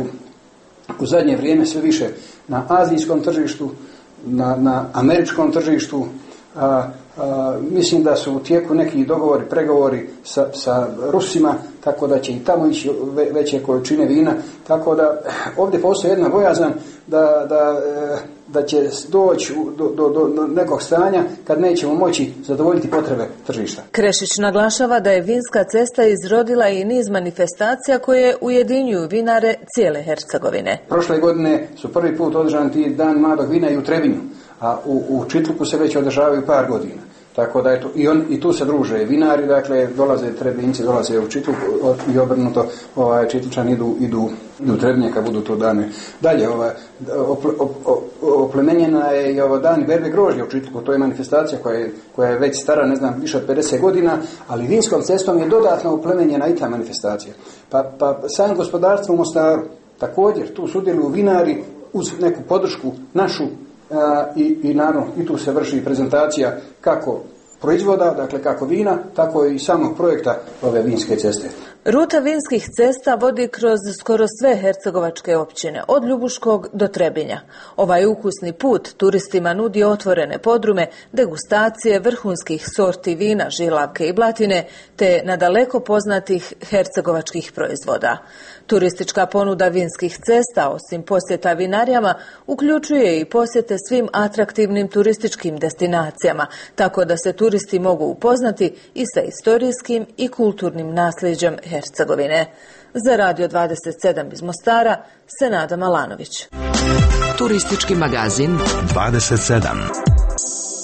u zadnje vrijeme sve više na azijskom tržištu, na, na američkom tržištu. A, a, mislim da su u tijeku neki dogovori, pregovori sa, sa Rusima, tako da će i tamo ići veće količine vina, tako da ovdje postoji jedna bojazan da, da, da će doći do, do, do nekog stanja kad nećemo moći zadovoljiti potrebe tržišta. Krešić naglašava da je vinska cesta izrodila i niz manifestacija koje ujedinjuju vinare cijele Hercegovine. Prošle godine su prvi put održani ti Dan mladog vina i u Trebinju, a u, u Čitluku se već održavaju par godina. Tako da je to, i, on, i tu se druže vinari, dakle dolaze Trebinci, dolaze u Čitluk i obrnuto, ovaj, Čitlučani idu, idu, idu u Trebinje kad budu to dane. Dalje, ovaj, ople, op, op, oplemenjena je i ovo dan berbe grožđa u Čitluku, to je manifestacija koja je, koja je već stara, ne znam, više od pedeset godina, ali vinskom cestom je dodatno oplemenjena i ta manifestacija. Pa, pa sam gospodarstvo u Mostaru, također, tu sudjeluju vinari uz neku podršku našu. I, i naravno i tu se vrši prezentacija kako proizvoda, dakle kako vina, tako i samog projekta ove vinske ceste. Ruta vinskih cesta vodi kroz skoro sve hercegovačke općine, od Ljubuškog do Trebinja. Ovaj ukusni put turistima nudi otvorene podrume, degustacije vrhunskih sorti vina, žilavke i blatine, te nadaleko poznatih hercegovačkih proizvoda. Turistička ponuda vinskih cesta, osim posjeta vinarijama, uključuje i posjete svim atraktivnim turističkim destinacijama, tako da se turisti mogu upoznati i sa istorijskim i kulturnim nasljeđem Hercegovine. Za Radio dvadeset sedam iz Mostara, Senada Malanović. Turistički magazin dvadeset sedam.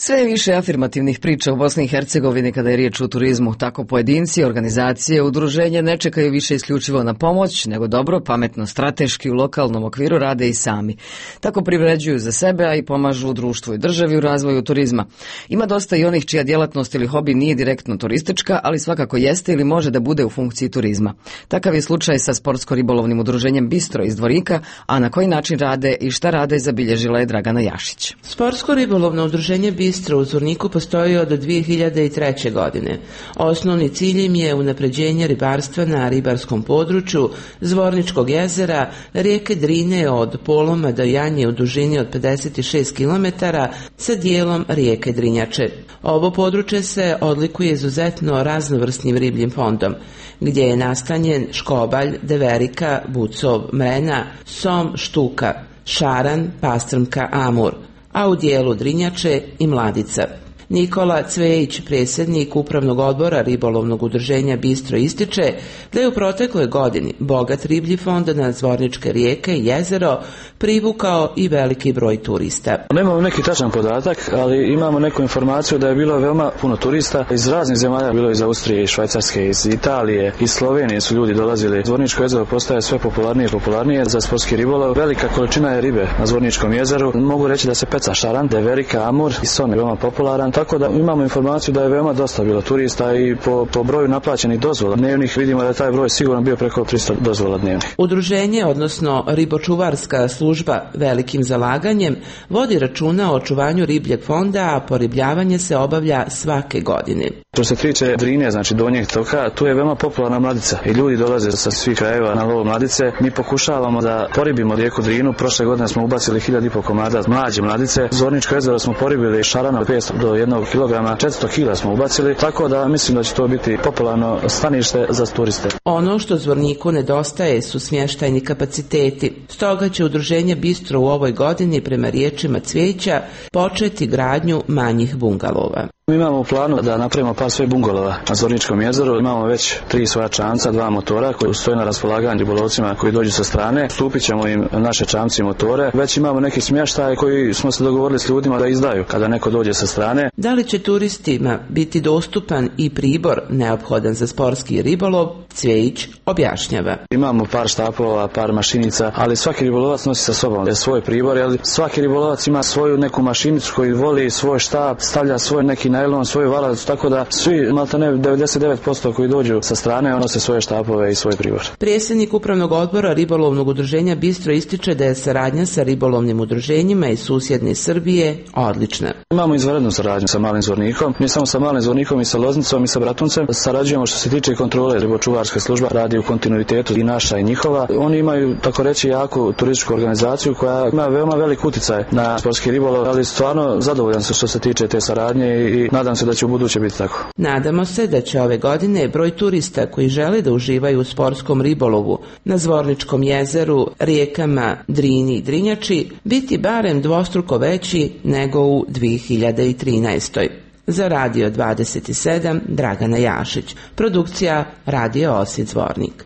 Sve je više afirmativnih priča u Bosni i Hercegovini kada je riječ o turizmu. Tako pojedinci, organizacije, udruženja ne čekaju više isključivo na pomoć, nego dobro, pametno, strateški u lokalnom okviru rade i sami. Tako privređuju za sebe, a i pomažu u društvu i državi u razvoju turizma. Ima dosta i onih čija djelatnost ili hobi nije direktno turistička, ali svakako jeste ili može da bude u funkciji turizma. Takav je slučaj sa sportsko-ribolovnim udruženjem Bistro iz Dvorika, a na koji način rade i šta rade zabilježila je Dragana Jašić. Sportsko-ribolovno udruženje Bistro u Zvorniku postoji od dvije hiljade treće. godine. Osnovni cilj im je unapređenje ribarstva na ribarskom području Zvorničkog jezera, rijeke Drine od poloma do Janje u dužini od pedeset šest kilometara sa dijelom rijeke Drinjače. Ovo područje se odlikuje izuzetno raznovrsnim ribljim fondom, gdje je nastanjen škobalj, deverika, bucov, mrena, som, štuka, šaran, pastrmka, amur, a u dijelu Drinjače i mladica. Nikola Cvejić, predsjednik upravnog odbora ribolovnog udruženja Bistro, ističe da je u protekloj godini bogat riblji fond na Zvorničke rijeke i jezero privukao i veliki broj turista. Nemamo neki tačan podatak, ali imamo neku informaciju da je bilo veoma puno turista iz raznih zemalja, bilo iz Austrije, iz Švajcarske, iz Italije, iz Slovenije su ljudi dolazili. Zvorničko jezero postaje sve popularnije i popularnije za sportski ribolov. Velika količina je ribe na Zvorničkom jezeru. Mogu reći da se peca šaran, deverika, amur i som je veoma popularan. Tako da imamo informaciju da je veoma dosta bilo turista i po, po broju naplaćenih dozvola dnevnih vidimo da je taj broj sigurno bio preko tristo dozvola dnevnih. Udruženje, odnosno ribočuvarska služba, velikim zalaganjem vodi računa o očuvanju ribljeg fonda, a poribljavanje se obavlja svake godine. Što se tiče Drine, znači donjeg toka, tu je veoma popularna mladica i ljudi dolaze sa svih krajeva na lov mladice. Mi pokušavamo da poribimo rijeku Drinu. Prošle godine smo ubacili hiljadu i pol komada mlađe mladice. Zvorničko jezero smo poribili šarana od petsto do jednog kilograma, četiristo kila smo ubacili, tako da mislim da će to biti popularno stanište za turiste. Ono što Zvorniku nedostaje su smještajni kapaciteti. Stoga će udruženje Bistro u ovoj godini, prema riječima Cvijeća, početi gradnju manjih bungalova. Mi imamo u planu da napravimo par svojih bungalova na Zvorničkom jezeru. Imamo već tri svoja čamca, dva motora koji stoje na raspolaganju ribolovcima koji dođu sa strane. Stupit ćemo im naše čamci i motore. Već imamo neki smještaj koji smo se dogovorili s ljudima da izdaju kada neko dođe sa strane. Da li će turistima biti dostupan i pribor neophodan za sportski ribolov, Cvijeć objašnjava. Imamo par štapova, par mašinica, ali svaki ribolovac nosi sa sobom svoj pribor, jer svaki ribolovac ima svoju neku mašinicu koju voli, svoj štap, stavlja svoj neki najlon, svoju valac, tako da svi, maltene devedeset devet posto koji dođu sa strane, nose svoje štapove i svoj pribor. Predsjednik upravnog odbora ribolovnog udruženja Bistro ističe da je saradnja sa ribolovnim udruženjima iz susjedne Srbije odlična. Imamo izvanrednu saradnju sa Malim Zvornikom, mi samo sa Malim Zvornikom i sa Loznicom i sa Bratuncem sarađujemo što se tiče kontrole. Ribočuvarska služba radi u kontinuitetu i naša i njihova. Oni imaju, tako reći, jaku turističku organizaciju koja ima veoma velik uticaj na sportski ribolov, ali stvarno zadovoljan sam što se tiče te saradnje i nadam se da će u buduće biti tako. Nadamo se da će ove godine broj turista koji žele da uživaju u sportskom ribolovu na Zvorničkom jezeru, rijekama Drini i Drinjači biti barem dvostruko veći nego u dvije hiljade trinaestoj. Za Radio dvadeset sedam Dragana Jašić. Produkcija Radio Osijek Zvornik.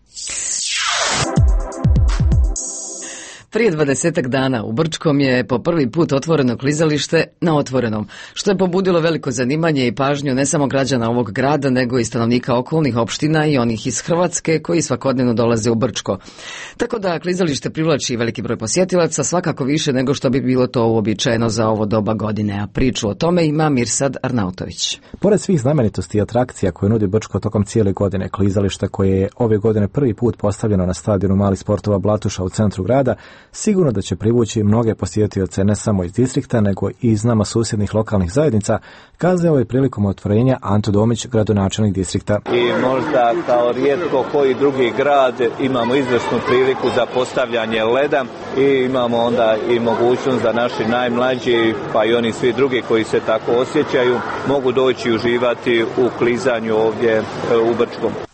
Prije dvadesetak dana u Brčkom je po prvi put otvoreno klizalište na otvorenom, što je pobudilo veliko zanimanje i pažnju ne samo građana ovog grada, nego i stanovnika okolnih opština i onih iz Hrvatske koji svakodnevno dolaze u Brčko. Tako da klizalište privlači veliki broj posjetilaca, svakako više nego što bi bilo to uobičajeno za ovo doba godine, a priču o tome ima Mirsad Arnautović. Pored svih znamenitosti i atrakcija koje nudi Brčko tokom cijele godine, klizalište koje je ove godine prvi put postavljeno na stadionu Malih sportova Blatuša u centru grada, sigurno da će privući mnoge posjetioce ne samo iz distrikta, nego i iz nama susjednih lokalnih zajednica, kazao je prilikom otvorenja Anto Domić, gradonačelnik distrikta. I možda kao rijetko koji drugi grad imamo izvrsnu priliku za postavljanje leda i imamo onda i mogućnost da naši najmlađi, pa i oni svi drugi koji se tako osjećaju, mogu doći i uživati u klizanju ovdje u Brčkom.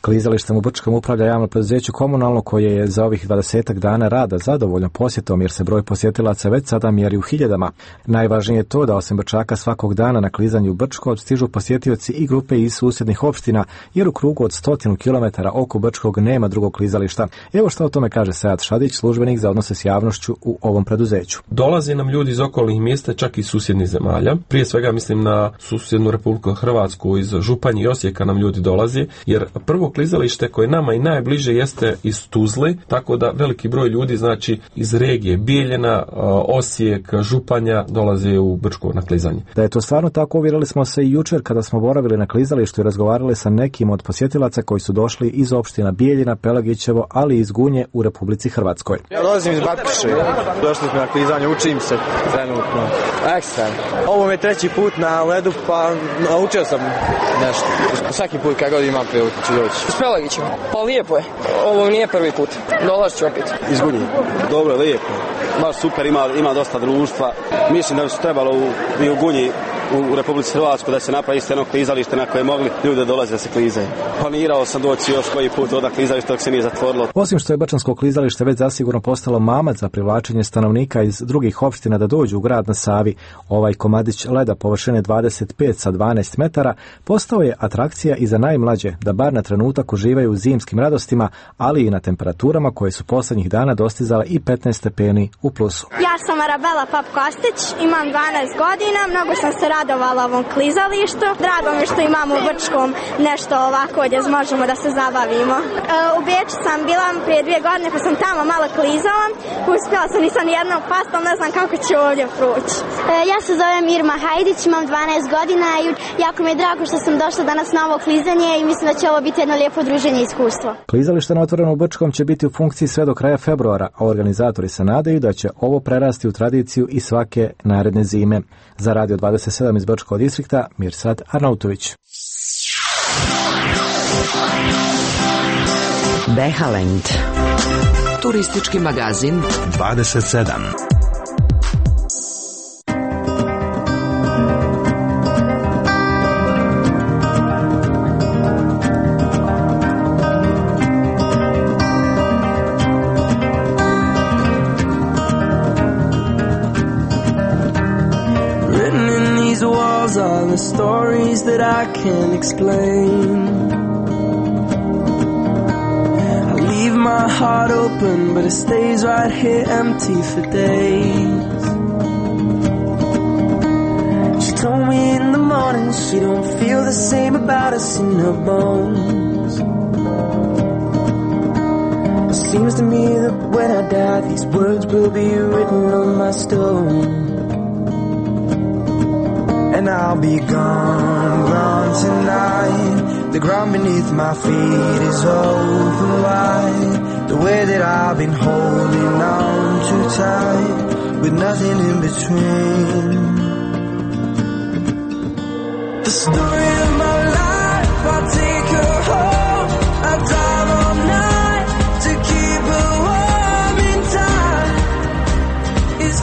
Klizalištem u Brčkom upravlja javno preduzeće Komunalno, koje je za ovih dvadesetak dana rada zadovoljno posjetom, jer se broj posjetilaca već sada mjeri u hiljadama. Najvažnije je to da osim Brčaka svakog dana na klizanju u Brčko stižu posjetioci i grupe iz susjednih opština, jer u krugu od stotinu kilometara oko Brčkog nema drugog klizališta. Evo što o tome kaže Sead Šadić, službenik za odnose s javnošću u ovom preduzeću. Dolaze nam ljudi iz okolnih mjesta, čak i susjednih zemalja. Prije svega mislim na susjednu Republiku Hrvatsku, iz Županje i Osijeka nam ljudi dolazi, jer prvo klizalište koje nama i najbliže jeste iz Tuzle, tako da veliki broj ljudi, znači iz regije Bijeljina, Osijek, Županja dolaze u Brčko na klizanje. Da je to stvarno tako, uvjerili smo se i jučer kada smo boravili na klizalištu i razgovarali sa nekim od posjetilaca koji su došli iz opština Bijeljina, Pelagićevo, ali i iz Gunje u Republici Hrvatskoj. Ja dolazim iz Batkuše, došli smo na klizanje, učim se trenutno. Ekstra. Ovo mi je treći put na ledu, pa naučio sam nešto. Svaki put kad god imam priliku ću doći. Iz Pelagićeva. Pa lijepo je. Ovo nije prvi put. Dolazit ću opet. Iz Gunje. Dobro, lijepo. Baš super, ima, ima dosta društva. Mislim da bi se trebalo u, i u Gunji u Republici Hrvatskoj da se napravi isto jedno klizalište na koje mogli ljudi dolaze da se klizaju. Planirao sam doći još koji put od klizališta dok se nije zatvorilo. Osim što je Brčansko klizalište već zasigurno postalo mamac za privlačenje stanovnika iz drugih opština da dođu u grad na Savi, ovaj komadić leda površine dvadeset pet sa dvanaest metara postao je atrakcija i za najmlađe da bar na trenutak uživaju u zimskim radostima, ali i na temperaturama koje su posljednjih dana dostizale i petnaest stepeni u plusu. Ja sam Arabela Pap-Kostić, imam dvanaest godina, mnogo sam se radovala ovom klizalištu. Drago mi što imamo u Brčkom nešto ovako gdje možemo da se zabavimo. E, u Beču sam bila prije dvije godine pa sam tamo malo klizala. Uspjela sam nisam nijednog pasta, ne znam kako će ovdje proći. E, ja se zovem Irma Hajdić, imam dvanaest godina i jako mi je drago što sam došla danas na ovo klizanje i mislim da će ovo biti jedno lijepo druženje i iskustvo. Klizalište na otvorenom u Brčkom će biti u funkciji sve do kraja februara, a organizatori se nadaju da će ovo prerasti u tradiciju i svake naredne zime. Za Radio dvadeset sedam iz Brčkog distrikta, Mirsad Arnautović. Behalend. Turistički magazin dvadeset sedam. Are the stories that I can't explain. I leave my heart open, but it stays right here empty for days. She told me in the morning she don't feel the same about us in her bones. It seems to me that when I die, these words will be written on my stone. And I'll be gone, gone tonight. The ground beneath my feet is open wide. The way that I've been holding on too tight, with nothing in between. The story of my life, I'll take her home. I'll drive all night to keep her warm in time. It's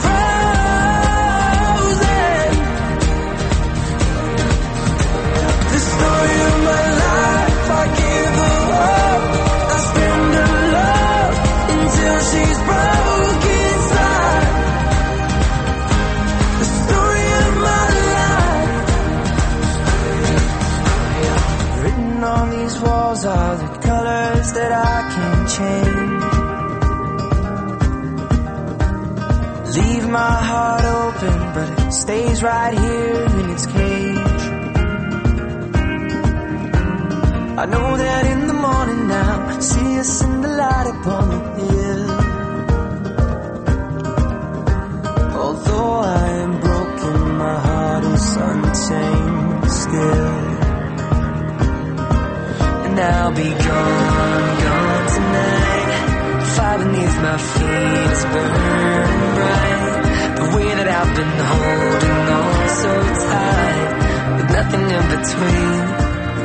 she's broken inside. The story of my life. Written on these walls are the colors that I can't change. Leave my heart open, but it stays right here in its cage. I know that in the morning now, see us in the light upon the hill. Although I am broken, my heart is untamed still. And I'll be gone, gone tonight. Fire beneath my feet is burning bright. The way that I've been holding on so tight, with nothing in between.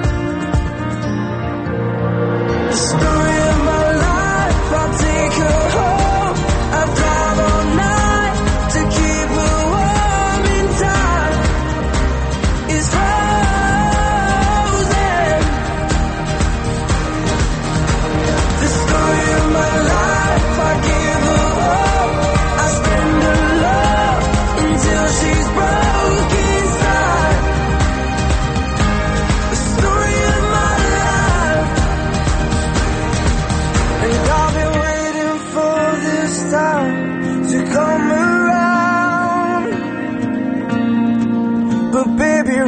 The story of my life, I'll take her home. I'll drive all night to keep her warm in time. It's frozen.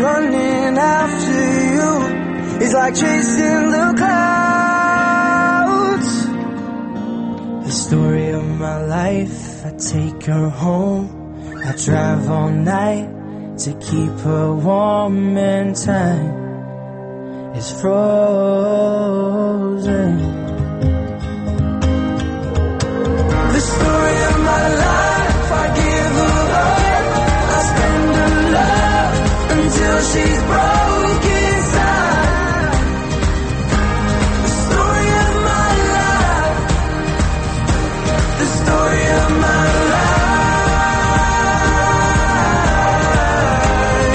running after you is like chasing the clouds. The story of my life, I take her home, I drive all night to keep her warm and time is frozen. The story of my life, I give her up, I spend her love until she's broken inside. The story of my life, the story of my life,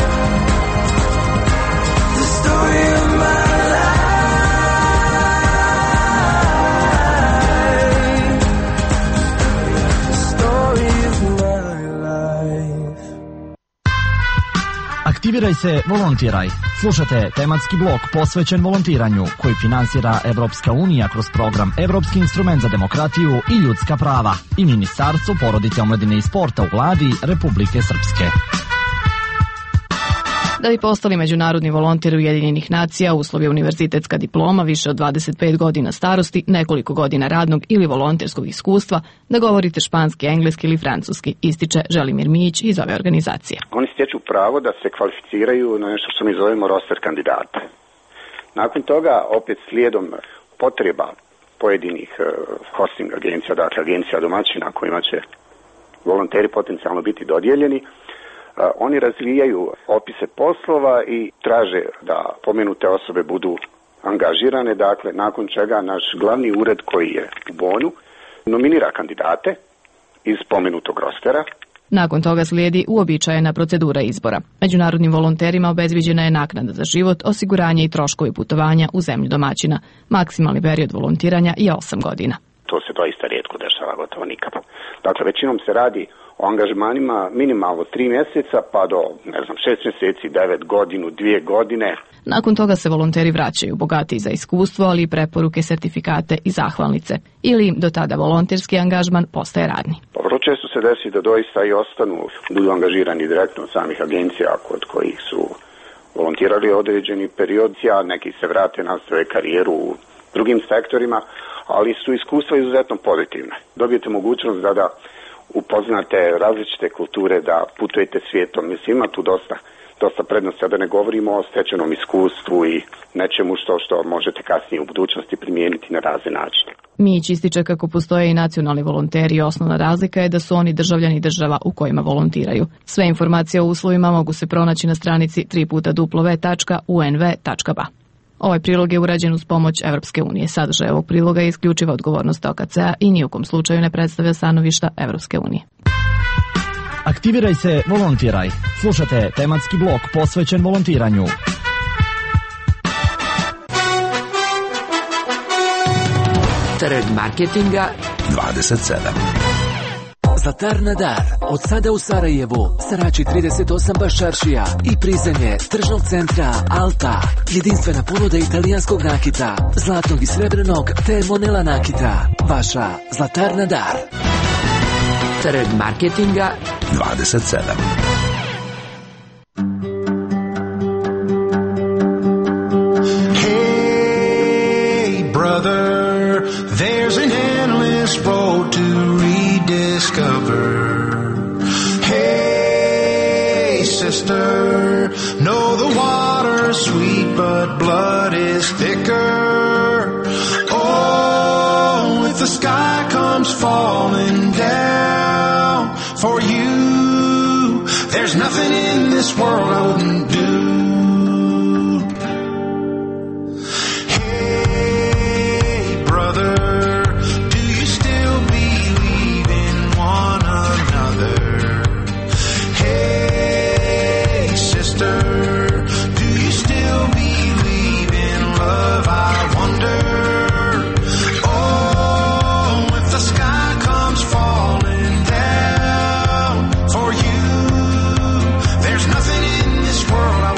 the story of my Aktiviraj se, volontiraj. Slušate tematski blok posvećen volontiranju koji finansira Evropska unija kroz program Evropski instrument za demokratiju i ljudska prava i Ministarstvo porodice, omladine i sporta u vladi Republike Srpske. Da bi postali međunarodni volonter Ujedinjenih nacija, uslov je univerzitetska diploma, više od dvadeset pet godina starosti, nekoliko godina radnog ili volonterskog iskustva, da govorite španski, engleski ili francuski, ističe Želimir Mijić iz ove organizacije. Oni stječu pravo da se kvalificiraju na nešto što mi zovemo roster kandidata. Nakon toga, opet slijedom potreba pojedinih uh, hosting agencija, dakle agencija domaćina kojima će volonteri potencijalno biti dodijeljeni, Uh, oni razvijaju opise poslova i traže da pomenute osobe budu angažirane, dakle nakon čega naš glavni ured koji je u Bonu nominira kandidate iz pomenutog rostera. Nakon toga slijedi uobičajena procedura izbora. Međunarodnim volonterima obezviđena je naknada za život, osiguranje i troškovi putovanja u zemlju domaćina. Maksimalni period volontiranja je osam godina. To se doista rijetko dešava, gotovo nikad. Dakle, većinom se radi o angažmanima minimalno tri mjeseca pa do, ne znam, šest mjeseci, devet godinu, dvije godine. Nakon toga se volonteri vraćaju bogatiji za iskustvo, ali i preporuke, sertifikate i zahvalnice. Ili im do tada volonterski angažman postaje radni. Pa vrlo često se desi da doista i ostanu, budu angažirani direktno od samih agencija kod kojih su volontirali određeni period, a neki se vrate, nastave karijeru u drugim sektorima, ali su iskustva izuzetno pozitivne. Dobijete mogućnost da da upoznate različite kulture, da putujete svijetom. Mislim, ima tu dosta, dosta prednosti, a da ne govorimo o stečenom iskustvu i nečemu što, što možete kasnije u budućnosti primijeniti na razne načine. Mijić ističe kako postoje i nacionalni volonteri i osnovna razlika je da su oni državljani država u kojima volontiraju. Sve informacije o uslovima mogu se pronaći na stranici tri puta w tačka u n v tačka b a. Ovaj prilog je urađen uz pomoć Evropske unije. Sadržaj ovog priloga je isključiva odgovornost O K C-a i ni u kom slučaju ne predstavlja stanovišta Evropske unije. Aktiviraj se, volontiraj. Slušate tematski blok posvećen volontiranju. Trg marketinga dvadeset sedam. Zlatar na dar. Od sada u Sarajevu, Sarači trideset osam Baščaršija i prizemlje tržnog centra Alta. Jedinstvena ponuda italijanskog nakita, zlatnog i srebrnog te Monela nakita. Vaša Zlatar na dar. Trg marketinga dvadeset sedam. Hey brother, there's an endless road to rediscover. Hey sister, know the water's sweet but blood is thicker. Oh, if the sky comes falling down for you, there's nothing in this world I wouldn't do. Hey brother, do you still believe in one another? Hey sister, do you still believe in love? I wonder. Oh, if the sky comes falling down for you, there's nothing in this world I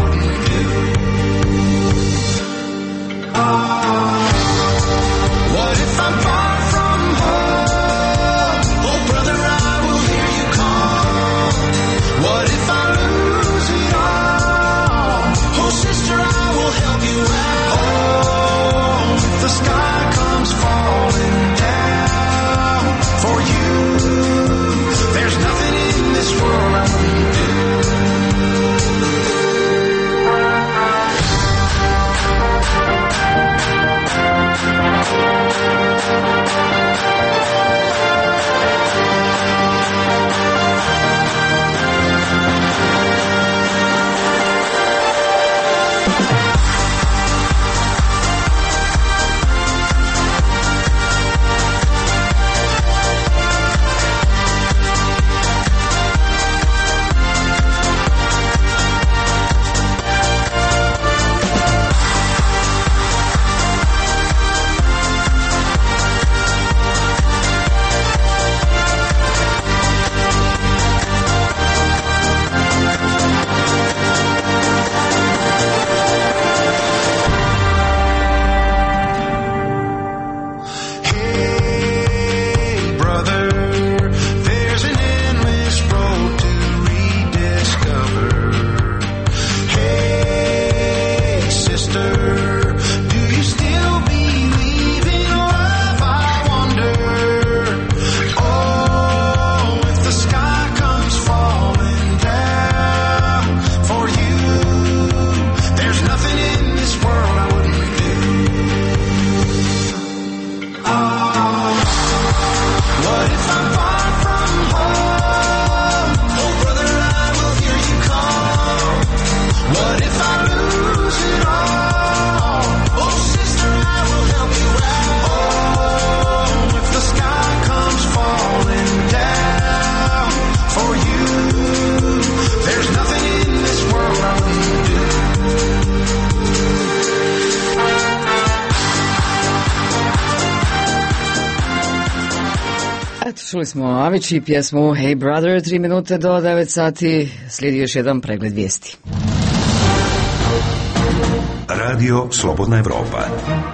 Čuli smo Avići pjesmu Hey Brother, tri minute do devet sati, slijedi još jedan pregled vijesti. Radio Slobodna Evropa.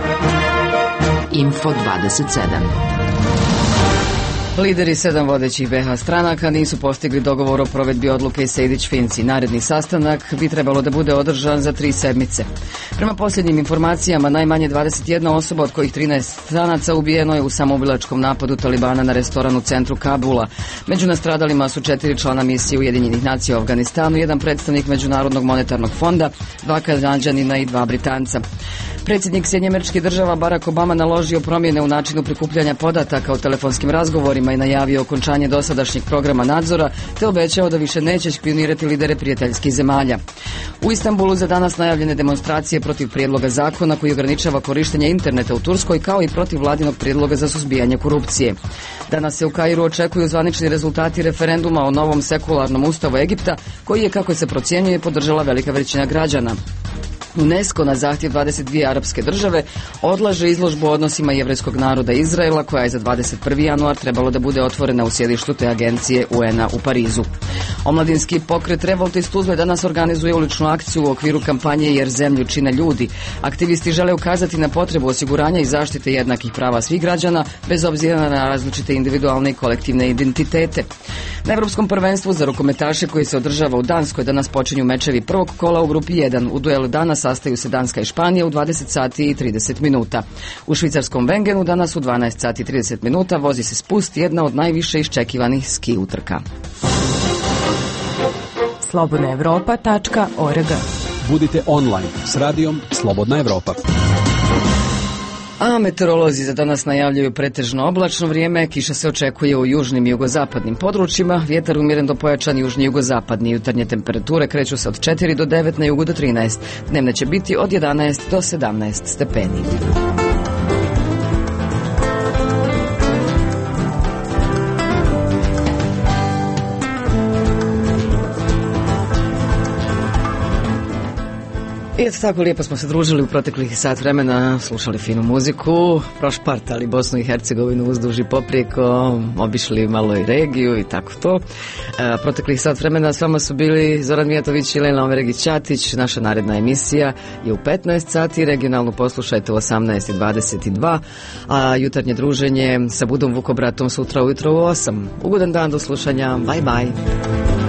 Info dvadeset sedam. Lideri sedam vodećih be ha stranaka nisu postigli dogovor o provedbi odluke Sejdić-Finci. Naredni sastanak bi trebalo da bude održan za tri sedmice. Prema posljednjim informacijama, najmanje dvadeset jedna osoba, od kojih trinaest stranaca, ubijeno je u samoubilačkom napadu Talibana na restoran u centru Kabula. Među nastradalima su četiri člana misije Ujedinjenih nacija u Afganistanu, jedan predstavnik Međunarodnog monetarnog fonda, dva Kanađanina i dva Britanca. Predsjednik Sjedinjenih Američkih Država Barack Obama naložio promjene u načinu prikupljanja podataka o telefonskim razgovorima i najavio okončanje dosadašnjeg programa nadzora, te obećao da više neće špijunirati lidere prijateljskih zemalja. U Istanbulu za danas najavljene demonstracije protiv prijedloga zakona koji ograničava korištenje interneta u Turskoj, kao i protiv vladinog prijedloga za suzbijanje korupcije. Danas se u Kairu očekuju zvanični rezultati referenduma o novom sekularnom ustavu Egipta, koji je, kako se procjenjuje, podržala velika većina građana. UNESCO na zahtjev dvadeset dvije arapske države odlaže izložbu o odnosima jevrejskog naroda Izraela, koja je za dvadeset prvi januar trebalo da bude otvorena u sjedištu te agencije u en a u Parizu. Omladinski pokret Revolt iz Tuzle danas organizuje uličnu akciju u okviru kampanje Jer zemlju čine ljudi. Aktivisti žele ukazati na potrebu osiguranja i zaštite jednakih prava svih građana, bez obzira na različite individualne i kolektivne identitete. Na Evropskom prvenstvu za rukometaše koji se održava u Danskoj danas počinju mečevi prvog kola u grupi jedan. U duelu danas sastaju se Danska i Španija u dvadeset sati i trideset minuta. U švicarskom Wengenu danas u dvanaest sati i trideset minuta vozi se spust, jedna od najviše iščekivanih ski utrka. slobodna evropa tačka org. Budite online s radijom Slobodna Evropa. A meteorolozi za danas najavljaju pretežno oblačno vrijeme, kiša se očekuje u južnim i jugozapadnim područjima, vjetar umjeren do pojačan južni i jugozapadni. Jutarnje temperature kreću se od četiri do devet, na jugu do trinaest. Dnevne će biti od jedanaest do sedamnaest stepeni. I eto tako, lijepo smo se družili u proteklih sat vremena, slušali finu muziku, prošpartali Bosnu i Hercegovinu uzduž i poprijeko, obišli malo i regiju i tako to. E, proteklih sat vremena s vama su bili Zoran Mijatović i Lena Omeregić-Ćatić. Naša naredna emisija je u petnaest sati, regionalnu poslušajte u osamnaest i dvadeset dva, a jutarnje druženje sa Budom Vukobratom sutra ujutro u osam. Ugodan dan, do slušanja, bye bye.